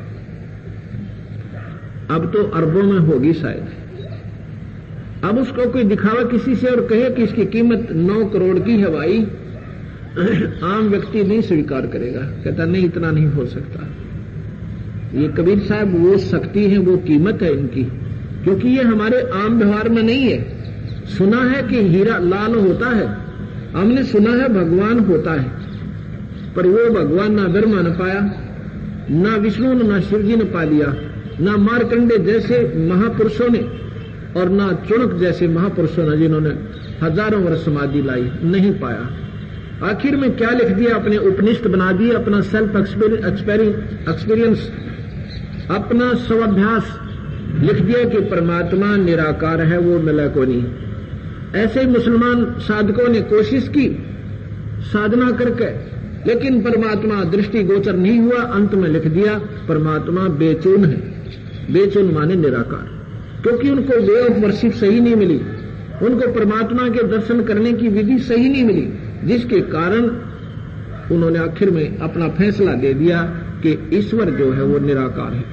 अब तो अरबों में होगी शायद। अब उसको कोई दिखावा किसी से और कहे कि इसकी कीमत नौ करोड़ की है भाई, आम व्यक्ति नहीं स्वीकार करेगा, कहता नहीं इतना नहीं हो सकता। ये कबीर साहब वो शक्ति है, वो कीमत है इनकी, क्योंकि ये हमारे आम व्यवहार में नहीं है। सुना है कि हीरा लाल होता है, हमने सुना है भगवान होता है, पर वो भगवान ना ब्रह्मा ने पाया, ना विष्णु ने, ना शिव जी ने पा लिया, ना मार्कंडे जैसे महापुरुषों ने और ना चुणक जैसे महापुरुषों ने जिन्होंने हजारों वर्ष समाधि लाई, नहीं पाया। आखिर में क्या लिख दिया, अपने उपनिषद बना दिए, अपना सेल्फ एक्सपीरियंस, अपना स्वाभ्यास लिख दिया कि परमात्मा निराकार है, वो मिला को नहीं। ऐसे ही मुसलमान साधकों ने कोशिश की साधना करके, लेकिन परमात्मा दृष्टि गोचर नहीं हुआ। अंत में लिख दिया परमात्मा बेचून है, बेचून माने निराकार, क्योंकि उनको वे ऑफ वर्शिप सही नहीं मिली, उनको परमात्मा के दर्शन करने की विधि सही नहीं मिली, जिसके कारण उन्होंने आखिर में अपना फैसला दे दिया कि ईश्वर जो है वो निराकार है।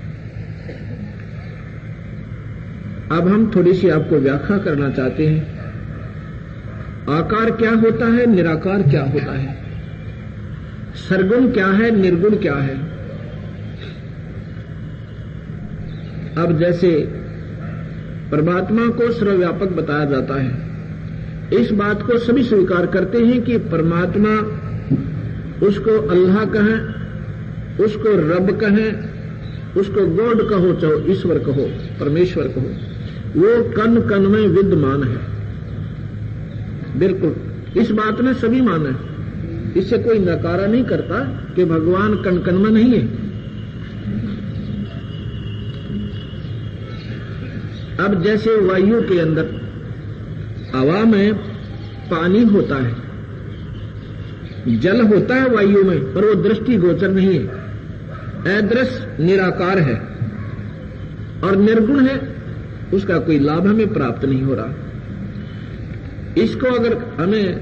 अब हम थोड़ी सी आपको व्याख्या करना चाहते हैं, आकार क्या होता है, निराकार क्या होता है, सरगुण क्या है, निर्गुण क्या है। अब जैसे परमात्मा को सर्वव्यापक बताया जाता है, इस बात को सभी स्वीकार करते हैं कि परमात्मा, उसको अल्लाह कहें, उसको रब कहें, उसको गॉड कहो चाहे ईश्वर कहो, परमेश्वर कहो, वो कण कण में विद्यमान है। बिल्कुल इस बात में सभी माने, इससे कोई नकारा नहीं करता कि भगवान कण कण में नहीं है। अब जैसे वायु के अंदर हवा में पानी होता है, जल होता है वायु में, पर वो दृष्टि गोचर नहीं है, अदृश्य निराकार है और निर्गुण है, उसका कोई लाभ हमें प्राप्त नहीं हो रहा। इसको अगर हमें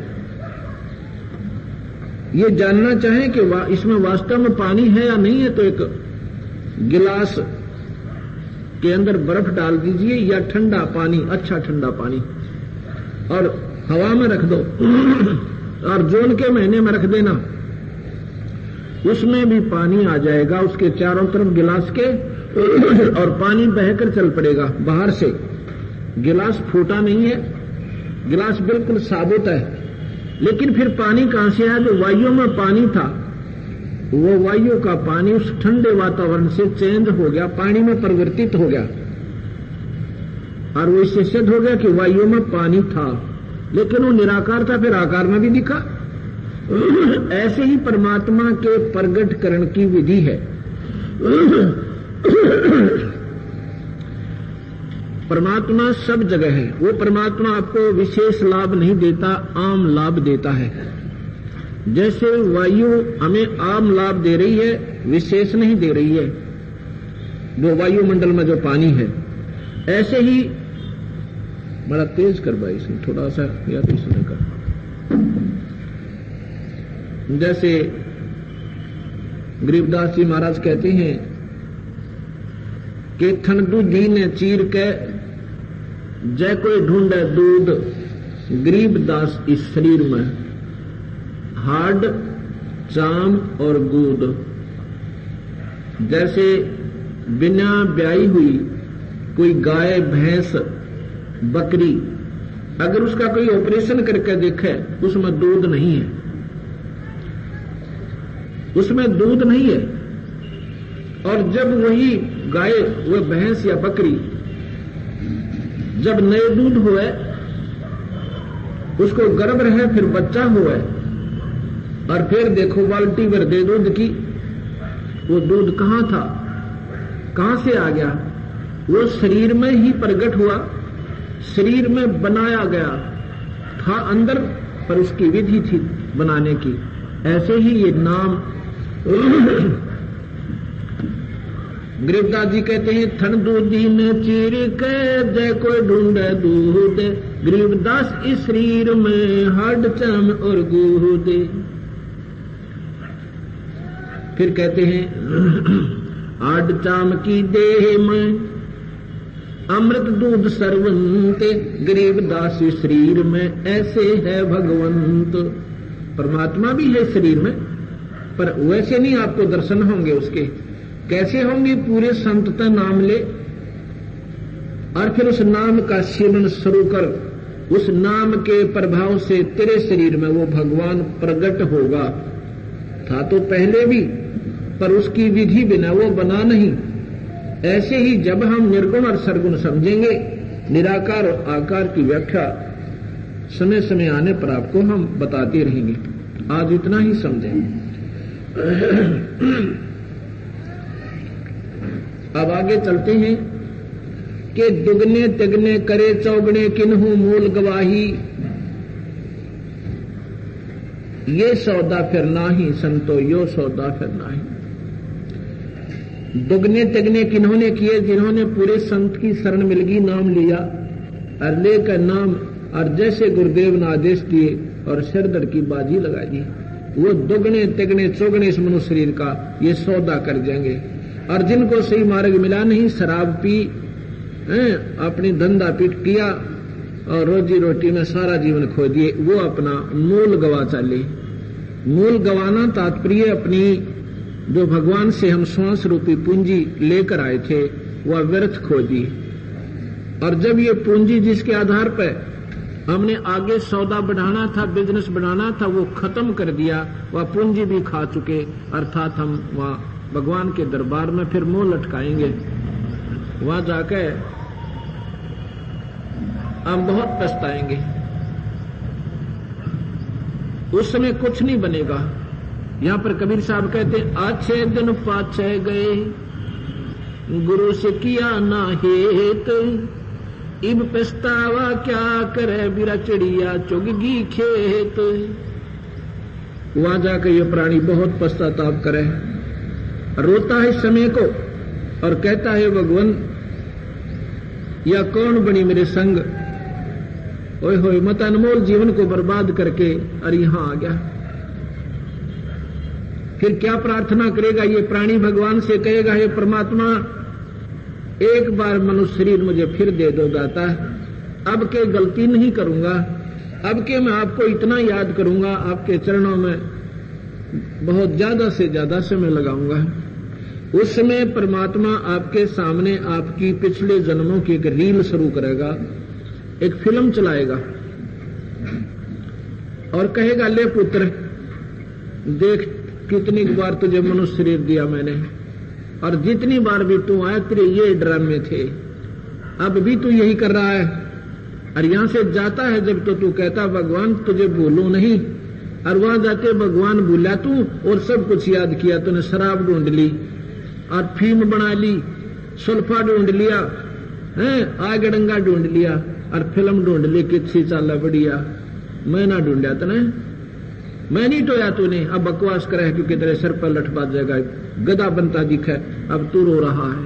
ये जानना चाहें कि वा, इसमें वास्तव में पानी है या नहीं है, तो एक गिलास के अंदर बर्फ डाल दीजिए या ठंडा पानी, अच्छा ठंडा पानी, और हवा में रख दो और जून के महीने में रख देना, उसमें भी पानी आ जाएगा उसके चारों तरफ गिलास के, और पानी बहकर चल पड़ेगा बाहर से। गिलास फूटा नहीं है, गिलास बिल्कुल साबुत है, लेकिन फिर पानी कहां से आया? जो वायु में पानी था, वो वायु का पानी उस ठंडे वातावरण से चेंज हो गया, पानी में परिवर्तित हो गया, और वो इससे सिद्ध हो गया कि वायु में पानी था, लेकिन वो निराकार था, फिर आकार में भी दिखा। ऐसे ही परमात्मा के प्रगटकरण की विधि है। परमात्मा सब जगह है, वो परमात्मा आपको विशेष लाभ नहीं देता, आम लाभ देता है। जैसे वायु हमें आम लाभ दे रही है, विशेष नहीं दे रही है, जो वायुमंडल में जो पानी है, ऐसे ही बड़ा तेज कर भाई इसमें थोड़ा सा, या तो इसमें कर। जैसे गरीबदास जी महाराज कहते हैं कि ठंडू दी ने चीर के जय कोई ढूंढे दूध, गरीबदास इस शरीर में हाड चाम और गूद। जैसे बिना ब्याई हुई कोई गाय भैंस बकरी, अगर उसका कोई ऑपरेशन करके देखे उसमें दूध नहीं है, उसमें दूध नहीं है, और जब वही गाय वो भैंस या बकरी जब नए दूध हुए, उसको गर्भ रहे, फिर बच्चा हुआ, और फिर देखो बाल्टी भर दे दूध की, वो दूध कहां था, कहां से आ गया? वो शरीर में ही प्रकट हुआ, शरीर में बनाया गया था अंदर, पर उसकी विधि थी बनाने की। ऐसे ही ये नाम गरीबदास जी कहते हैं, थन दूधी ने चीर के जय कोई ढूंढे दूध, गरीबदास इस शरीर में हड चम और गूद। फिर कहते हैं, हड चाम की देह में अमृत दूध सर्वंत, गरीबदास शरीर में ऐसे है भगवंत। परमात्मा भी है शरीर में, पर वैसे नहीं आपको दर्शन होंगे उसके। कैसे होंगे? पूरे संतता नाम ले और फिर उस नाम का सेवन शुरू कर, उस नाम के प्रभाव से तेरे शरीर में वो भगवान प्रकट होगा। था तो पहले भी, पर उसकी विधि बिना वो बना नहीं। ऐसे ही जब हम निर्गुण और सरगुण समझेंगे, निराकार और आकार की व्याख्या समय समय आने पर आपको हम बताते रहेंगे। आज इतना ही समझें। अब आगे चलते हैं कि दुगने तिगने करे चौगने किन्हू मूल गवाही, ये सौदा फिर नाही संतो यो सौदा फिर नाही। दुगने तिगने किन्होंने किए? जिन्होंने पूरे संत की शरण मिलगी, नाम लिया और लेकर नाम, और जैसे गुरुदेव ने आदेश दिए और सिरदर्द की बाजी लगा दी, वो दुगने तिगने चौगने इस मनुष्य शरीर का ये सौदा कर जाएंगे। और जिनको सही मार्ग मिला नहीं, शराब पी, अपनी धंधा पीट किया और रोजी रोटी में सारा जीवन खो दिए, वो अपना मूल गवा चले। मूल गवाना तात्पर्य अपनी जो भगवान से हम श्वास रूपी पूंजी लेकर आए थे, वह व्यर्थ खो दी। और जब ये पूंजी जिसके आधार पर हमने आगे सौदा बढ़ाना था, बिजनेस बढ़ाना था, वो खत्म कर दिया, वह पूंजी भी खा चुके, अर्थात हम वहां भगवान के दरबार में फिर मुंह लटकाएंगे, वहां जाकर हम बहुत पछताएंगे। उस समय कुछ नहीं बनेगा। यहां पर कबीर साहब कहते हैं, आछे दिन पाछे गए गुरु से किया ना हेत, इब पछतावा क्या करे बिरा चिड़िया चुगगी खेत। वहां जाकर ये प्राणी बहुत पश्चाताप करे, रोता है समय को और कहता है, भगवान या कौन बनी मेरे संग, ओए होए मत अनमोल जीवन को बर्बाद करके और यहां आ गया। फिर क्या प्रार्थना करेगा ये प्राणी? भगवान से कहेगा, हे परमात्मा एक बार मनुष्य शरीर मुझे फिर दे दो दाता, अब के गलती नहीं करूंगा, अब के मैं आपको इतना याद करूंगा, आपके चरणों में बहुत ज्यादा से ज्यादा समय लगाऊंगा। उस समय परमात्मा आपके सामने आपकी पिछले जन्मों की एक रील शुरू करेगा, एक फिल्म चलाएगा और कहेगा, ले पुत्र देख कितनी बार तुझे मनुष्य शरीर दिया मैंने, और जितनी बार भी तू आया तेरे ये ड्रामे थे, अब भी तू यही कर रहा है। और यहां से जाता है जब तो तू कहता भगवान तुझे भूलूं नहीं, और वहां जाते भगवान भूला तू और सब कुछ याद किया तूने, शराब ढूंढ ली और फीम बना ली, सुल्फा ढूंढ लिया है, आग डंगा ढूंढ लिया और फिल्म ढूंढ ली, कितनी चाला बढ़िया। मैं ना ढूंढा तने, मैं नहीं टोया तूने, अब बकवास करे क्योंकि तेरे सर पर लठ बाज जाएगा, गधा बनता दिखा, अब तू रो रहा है।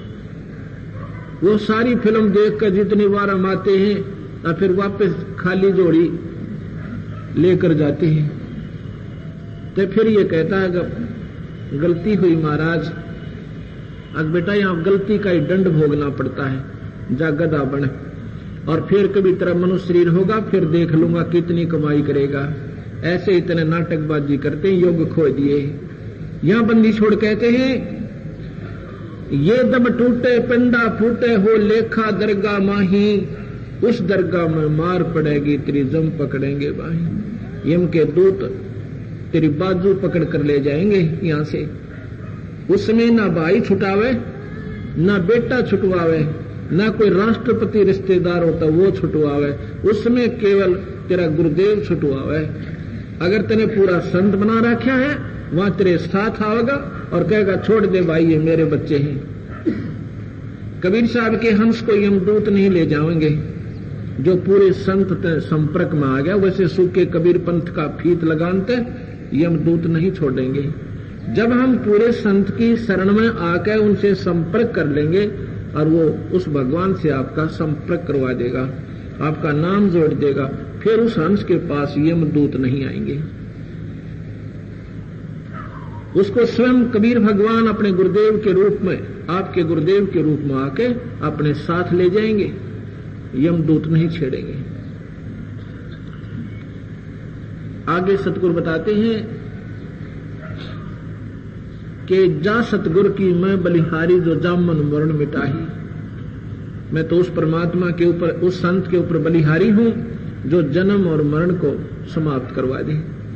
वो सारी फिल्म देखकर जितनी बार हम आते हैं और फिर वापस खाली जोड़ी लेकर जाते हैं, तो फिर ये कहता है गलती हुई महाराज, आज बेटा यहां गलती का ही दंड भोगना पड़ता है, जा गधा बन, और फिर कभी तेरा मनुष्य शरीर होगा फिर देख लूंगा कितनी कमाई करेगा। ऐसे इतने नाटकबाजी करते हैं, योग खो दिए। यहां बंदी छोड़ कहते हैं, ये दम टूटे पिंडा फूटे हो लेखा दरगाह माही, उस दरगाह में मार पड़ेगी तेरी जम पकड़ेंगे बाही। यम के दूत तेरी बाजू पकड़ कर ले जाएंगे यहां से। उसमें ना भाई छुटावे, ना बेटा छुटवावे, ना कोई राष्ट्रपति रिश्तेदार होता वो छुटवावे, उसमें केवल तेरा गुरुदेव छुटवावे। अगर तेने पूरा संत बना रखा है वहां तेरे साथ आवेगा और कहेगा छोड़ दे भाई ये मेरे बच्चे हैं। कबीर साहब के हंस को यमदूत नहीं ले जाएंगे, जो पूरे संत संपर्क में आ गया, वैसे सूखे कबीर पंथ का फीत लगाते यमदूत नहीं छोड़ेंगे। जब हम पूरे संत की शरण में आकर उनसे संपर्क कर लेंगे और वो उस भगवान से आपका संपर्क करवा देगा, आपका नाम जोड़ देगा, फिर उस हंस के पास यमदूत नहीं आएंगे। उसको स्वयं कबीर भगवान अपने गुरुदेव के रूप में, आपके गुरुदेव के रूप में आके अपने साथ ले जाएंगे, यमदूत नहीं छेड़ेंगे। आगे सतगुरु बताते हैं कि जा सतगुरु की मैं बलिहारी जो जामन मरण मिटाही। मैं तो उस परमात्मा के ऊपर, उस संत के ऊपर बलिहारी हूं जो जन्म और मरण को समाप्त करवा दे।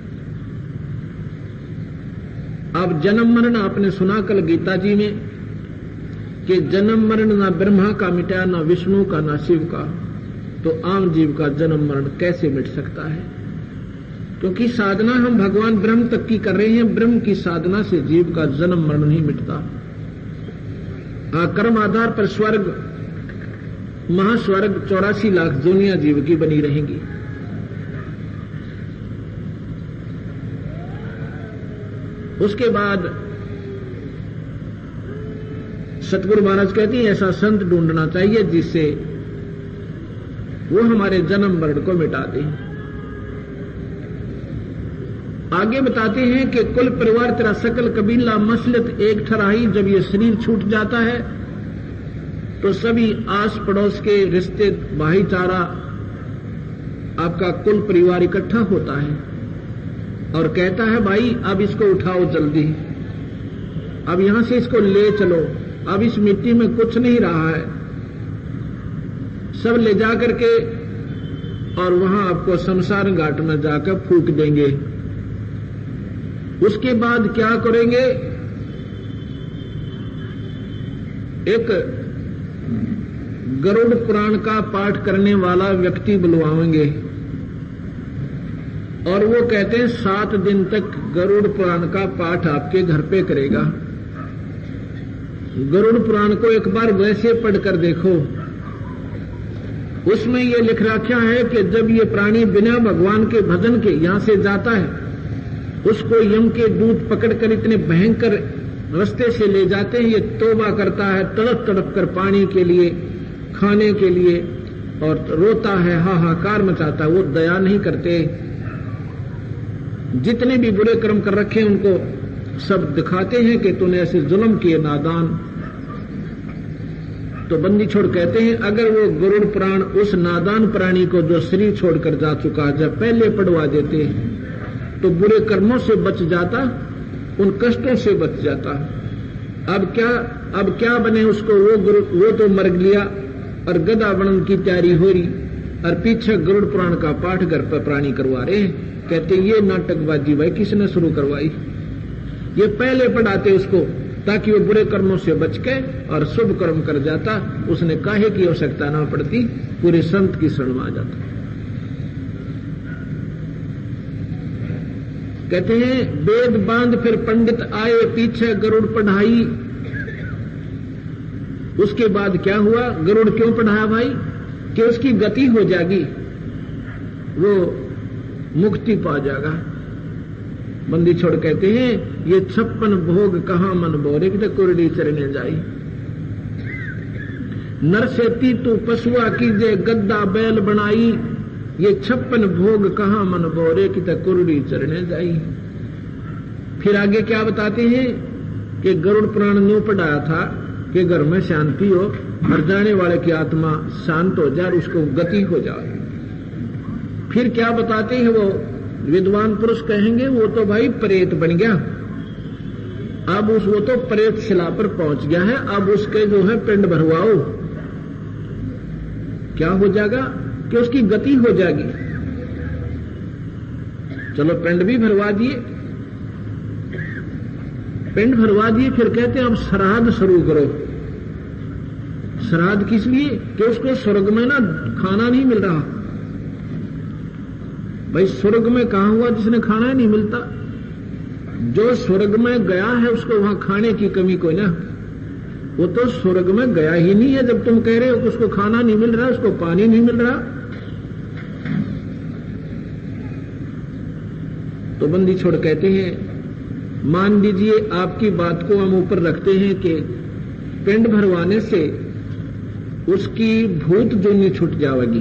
अब जन्म मरण आपने सुना कल गीता जी में कि जन्म मरण ना ब्रह्मा का मिटा, ना विष्णु का, ना शिव का, तो आम जीव का जन्म मरण कैसे मिट सकता है? क्योंकि साधना हम भगवान ब्रह्म तक की कर रहे हैं, ब्रह्म की साधना से जीव का जन्म मरण नहीं मिटता। कर्म आधार पर स्वर्ग, महास्वर्ग, चौरासी लाख दुनिया जीव की बनी रहेंगी। उसके बाद सतगुरु महाराज कहती है ऐसा संत ढूंढना चाहिए जिससे वो हमारे जन्म मरण को मिटा दे। आगे बताते हैं कि कुल परिवार तेरा सकल कबीला मसलत एक ठराही, जब ये शरीर छूट जाता है तो सभी आस पड़ोस के रिश्ते, भाईचारा, आपका कुल परिवार इकट्ठा होता है और कहता है भाई अब इसको उठाओ जल्दी, अब यहां से इसको ले चलो, अब इस मिट्टी में कुछ नहीं रहा है, सब ले जाकर के और वहां आपको शमशान घाट में जाकर फूंक देंगे। उसके बाद क्या करेंगे? एक गरुड़ पुराण का पाठ करने वाला व्यक्ति बुलवाएंगे और वो कहते हैं सात दिन तक गरुड़ पुराण का पाठ आपके घर पे करेगा। गरुड़ पुराण को एक बार वैसे पढ़कर देखो, उसमें ये लिख रखा है कि जब ये प्राणी बिना भगवान के भजन के यहां से जाता है, उसको यम के दूत पकड़कर इतने भयंकर रास्ते से ले जाते हैं, ये तौबा करता है तड़प तड़प कर पानी के लिए, खाने के लिए, और रोता है, हाहाकार मचाता है। वो दया नहीं करते। जितने भी बुरे कर्म कर रखे हैं उनको सब दिखाते हैं कि तूने ऐसे जुल्म किए नादान। तो बंदी छोड़ कहते हैं अगर वो गरुड़ पुराण उस नादान प्राणी को जो शरीर छोड़कर जा चुका जब पहले पढ़वा देते तो बुरे कर्मों से बच जाता, उन कष्टों से बच जाता। अब क्या अब क्या बने उसको, वो गुरु वो तो मर लिया और गदा बनन की तैयारी हो रही और पीछे गरुड़ पुराण का पाठ घर पर प्राणी करवा रहे हैं। कहते ये नाटकबाजी भाई किसने शुरू करवाई? ये पहले पढ़ाते उसको ताकि वो बुरे कर्मों से बच के और शुभ कर्म कर जाता। उसने काहे की आवश्यकता ना पड़ती, पूरे संत की शरण में आ जाता। कहते हैं वेद बांध फिर पंडित आए पीछे गरुड़ पढ़ाई। उसके बाद क्या हुआ? गरुड़ क्यों पढ़ाया भाई? कि उसकी गति हो जाएगी, वो मुक्ति पा जाएगा। बंदी छोड़ कहते हैं ये छप्पन भोग कहां मन बोरे कि कुरडी चरने जाई। नर से तीतु पशुआ कीजे गद्दा बैल बनाई। ये छप्पन भोग कहां मन बोरे कि कुरडी चरने जाई। फिर आगे क्या बताते हैं कि गरुड़ पुराण न्यू पढ़ाया था कि घर में शांति हो, हर जाने वाले की आत्मा शांत हो जाए, उसको गति हो जाए। फिर क्या बताते हैं वो विद्वान पुरुष कहेंगे वो तो भाई प्रेत बन गया, अब उस वो तो प्रेत शिला पर पहुंच गया है, अब उसके जो है पिंड भरवाओ। क्या हो जाएगा कि उसकी गति हो जाएगी। चलो पिंड भी भरवा दिए, पिंड भरवा दिए, फिर कहते हैं अब श्राद्ध शुरू करो। श्राद्ध किस लिए? कि उसको स्वर्ग में ना खाना नहीं मिल रहा। भाई स्वर्ग में कहां हुआ जिसने खाना ही नहीं मिलता? जो स्वर्ग में गया है उसको वहां खाने की कमी कोई ना, वो तो स्वर्ग में गया ही नहीं है। जब तुम कह रहे हो कि उसको खाना नहीं मिल रहा, उसको पानी नहीं मिल रहा, तो बंदी छोड़ कहते हैं मान लीजिए आपकी बात को हम ऊपर रखते हैं कि पिंड भरवाने से उसकी भूत जोनी छूट जाएगी,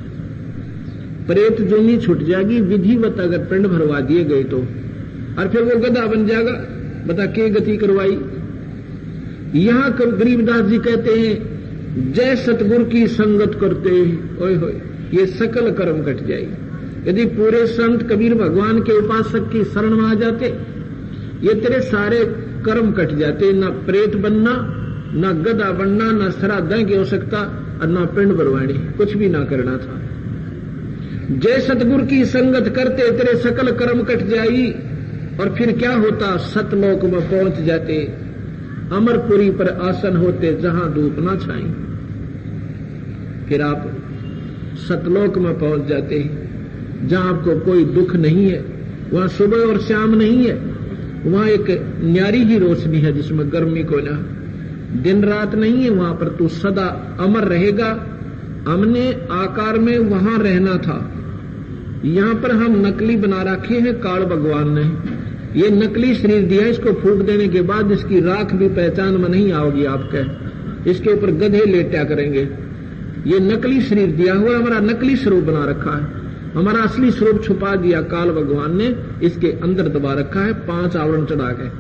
प्रेत जोनी छूट जाएगी विधिवत अगर पिंड भरवा दिए गए तो, और फिर वो गधा बन जाएगा। बता के गति करवाई। यहां गरीबदास जी कहते हैं जय सतगुरु की संगत करते ओए होए ये सकल कर्म कट जाएगी। यदि पूरे संत कबीर भगवान के उपासक की शरण में आ जाते, ये तेरे सारे कर्म कट जाते। ना प्रेत बनना, ना गधा बनना, ना श्राद्ध की आवश्यकता और ना पिंड भरवानी, कुछ भी ना करना था। जय सतगुरु की संगत करते तेरे सकल कर्म कट जाई। और फिर क्या होता? सतलोक में पहुंच जाते, अमरपुरी पर आसन होते जहां धूप ना छाई। फिर आप सतलोक में पहुंच जाते जहां आपको कोई दुख नहीं है, वहां सुबह और शाम नहीं है, वहां एक न्यारी ही रोशनी है जिसमें गर्मी को ना, दिन रात नहीं है, वहां पर तू सदा अमर रहेगा। हमने आकार में वहां रहना था, यहां पर हम नकली बना रखे हैं। काल भगवान ने ये नकली शरीर दिया, इसको फूक देने के बाद इसकी राख भी पहचान में नहीं आओगी आपके, इसके ऊपर गधे लेटा करेंगे। ये नकली शरीर दिया हुआ, हमारा नकली स्वरूप बना रखा है, हमारा असली स्वरूप छुपा दिया काल भगवान ने, इसके अंदर दबा रखा है पांच आवरण चढ़ा के।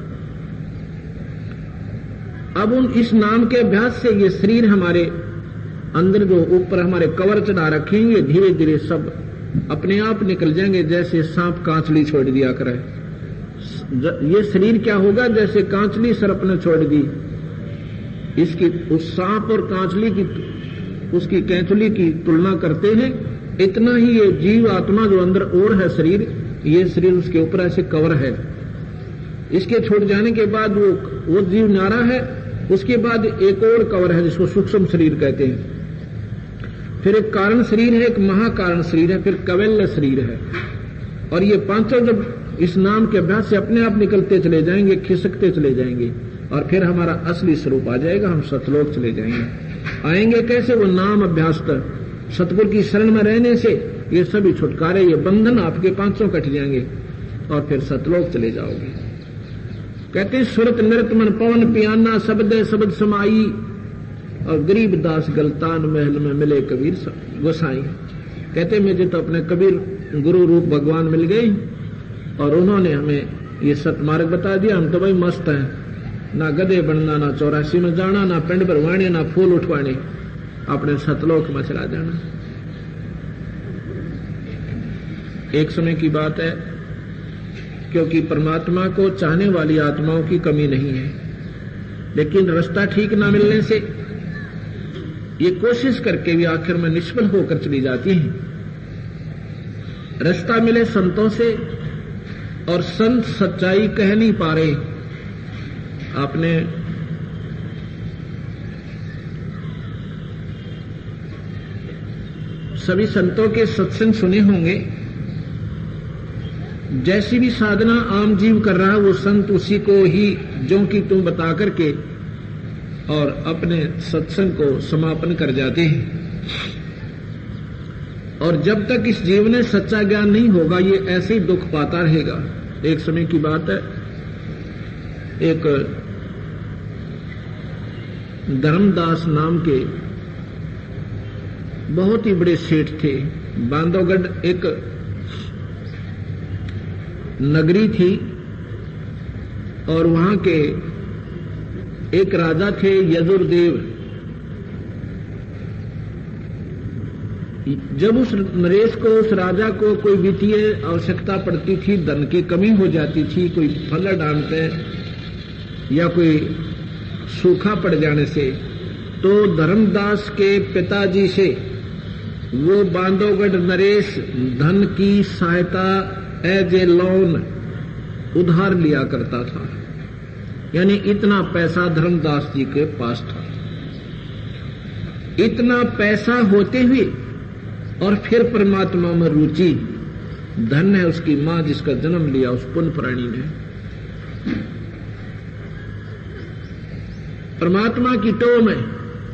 अब उन इस नाम के अभ्यास से ये शरीर हमारे अंदर जो ऊपर हमारे कवर चढ़ा रखेंगे, धीरे धीरे सब अपने आप निकल जाएंगे, जैसे सांप कांचली छोड़ दिया करे। ये शरीर क्या होगा? जैसे कांचली सर्प ने छोड़ दी, इसकी उस सांप और कांचली की उसकी कैंचुली की तुलना करते हैं, इतना ही ये जीव आत्मा जो अंदर और है शरीर, ये शरीर उसके ऊपर ऐसे कवर है। इसके छोड़ जाने के बाद वो वो जीव नारा है, उसके बाद एक और कवर है जिसको सूक्ष्म शरीर कहते हैं, फिर एक कारण शरीर है, एक महाकारण शरीर है, फिर कवैल्य शरीर है। और ये पांचों जब इस नाम के अभ्यास से अपने आप निकलते चले जाएंगे, खिसकते चले जाएंगे, और फिर हमारा असली स्वरूप आ जाएगा, हम सतलोक चले जाएंगे। आएंगे कैसे? वो नाम अभ्यास कर, सतगुरु की शरण में रहने से ये सभी छुटकारे, ये बंधन आपके पांचों कट जाएंगे और फिर सतलोक चले जाओगे। कहते हैं सुरत नृत मन पवन पियाना शब्द शब्द समाई, और गरीब दास गलतान महल में मिले कबीर गोसाई। कहते मुझे तो अपने कबीर गुरु रूप भगवान मिल गए और उन्होंने हमें ये सतमार्ग बता दिया। हम तो भाई मस्त हैं, ना गधे बनना, ना चौरासी में जाना, ना पिंड भरवाने, ना फूल उठवाने, अपने सतलोक में चला जाना। एक समय की बात है, क्योंकि परमात्मा को चाहने वाली आत्माओं की कमी नहीं है, लेकिन रास्ता ठीक ना मिलने से ये कोशिश करके भी आखिर में निष्फल होकर चली जाती हैं। रास्ता मिले संतों से और संत सच्चाई कह नहीं पा रहे। आपने सभी संतों के सत्संग सुने होंगे। जैसी भी साधना आम जीव कर रहा है वो संत उसी को ही जो कि तुम बता करके और अपने सत्संग को समापन कर जाते हैं। और जब तक इस जीव ने सच्चा ज्ञान नहीं होगा ये ऐसे ही दुख पाता रहेगा। एक समय की बात है, एक धर्मदास नाम के बहुत ही बड़े सेठ थे। बांधवगढ़ एक नगरी थी और वहां के एक राजा थे यजुर्देव। जब उस नरेश को, उस राजा को कोई वित्तीय आवश्यकता पड़ती थी, धन की कमी हो जाती थी, कोई फल डालते या कोई सूखा पड़ जाने से, तो धर्मदास के पिताजी से वो बांधवगढ़ नरेश धन की सहायता एज ए लोन उधार लिया करता था। यानी इतना पैसा धर्मदास जी के पास था। इतना पैसा होते हुए और फिर परमात्मा में रुचि। धन है उसकी मां जिसका जन्म लिया उस पुण्य प्राणी ने। परमात्मा की टो में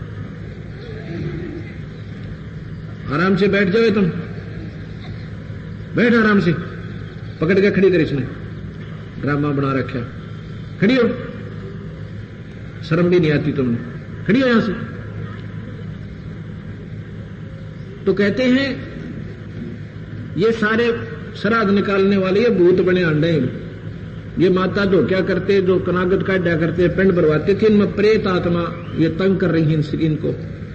आराम से बैठ जाओ, तुम बैठ आराम से, पकड़ के खड़ी कर। इसने ड्रामा बना रखा, खड़ी हो, शर्म भी नहीं आती तुमने, खड़ी हो यहां से। तो कहते हैं ये सारे श्राद्ध निकालने वाले ये भूत बने अंडे, ये माता जो क्या करते, जो कनागत काटा करते, पिंड भरवाते थे, इनमें प्रेत आत्मा ये तंग कर रही है इनको।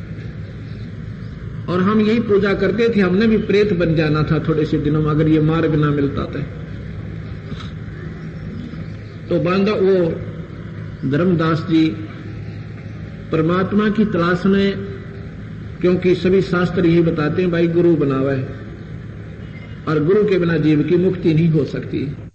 और हम यही पूजा करते थे, हमने भी प्रेत बन जाना था थोड़े से दिनों में अगर ये मार्ग ना मिलता था। तो बांधा वो धर्मदास जी परमात्मा की तलाश में, क्योंकि सभी शास्त्र यही बताते हैं भाई गुरु बनावा है और गुरु के बिना जीव की मुक्ति नहीं हो सकती।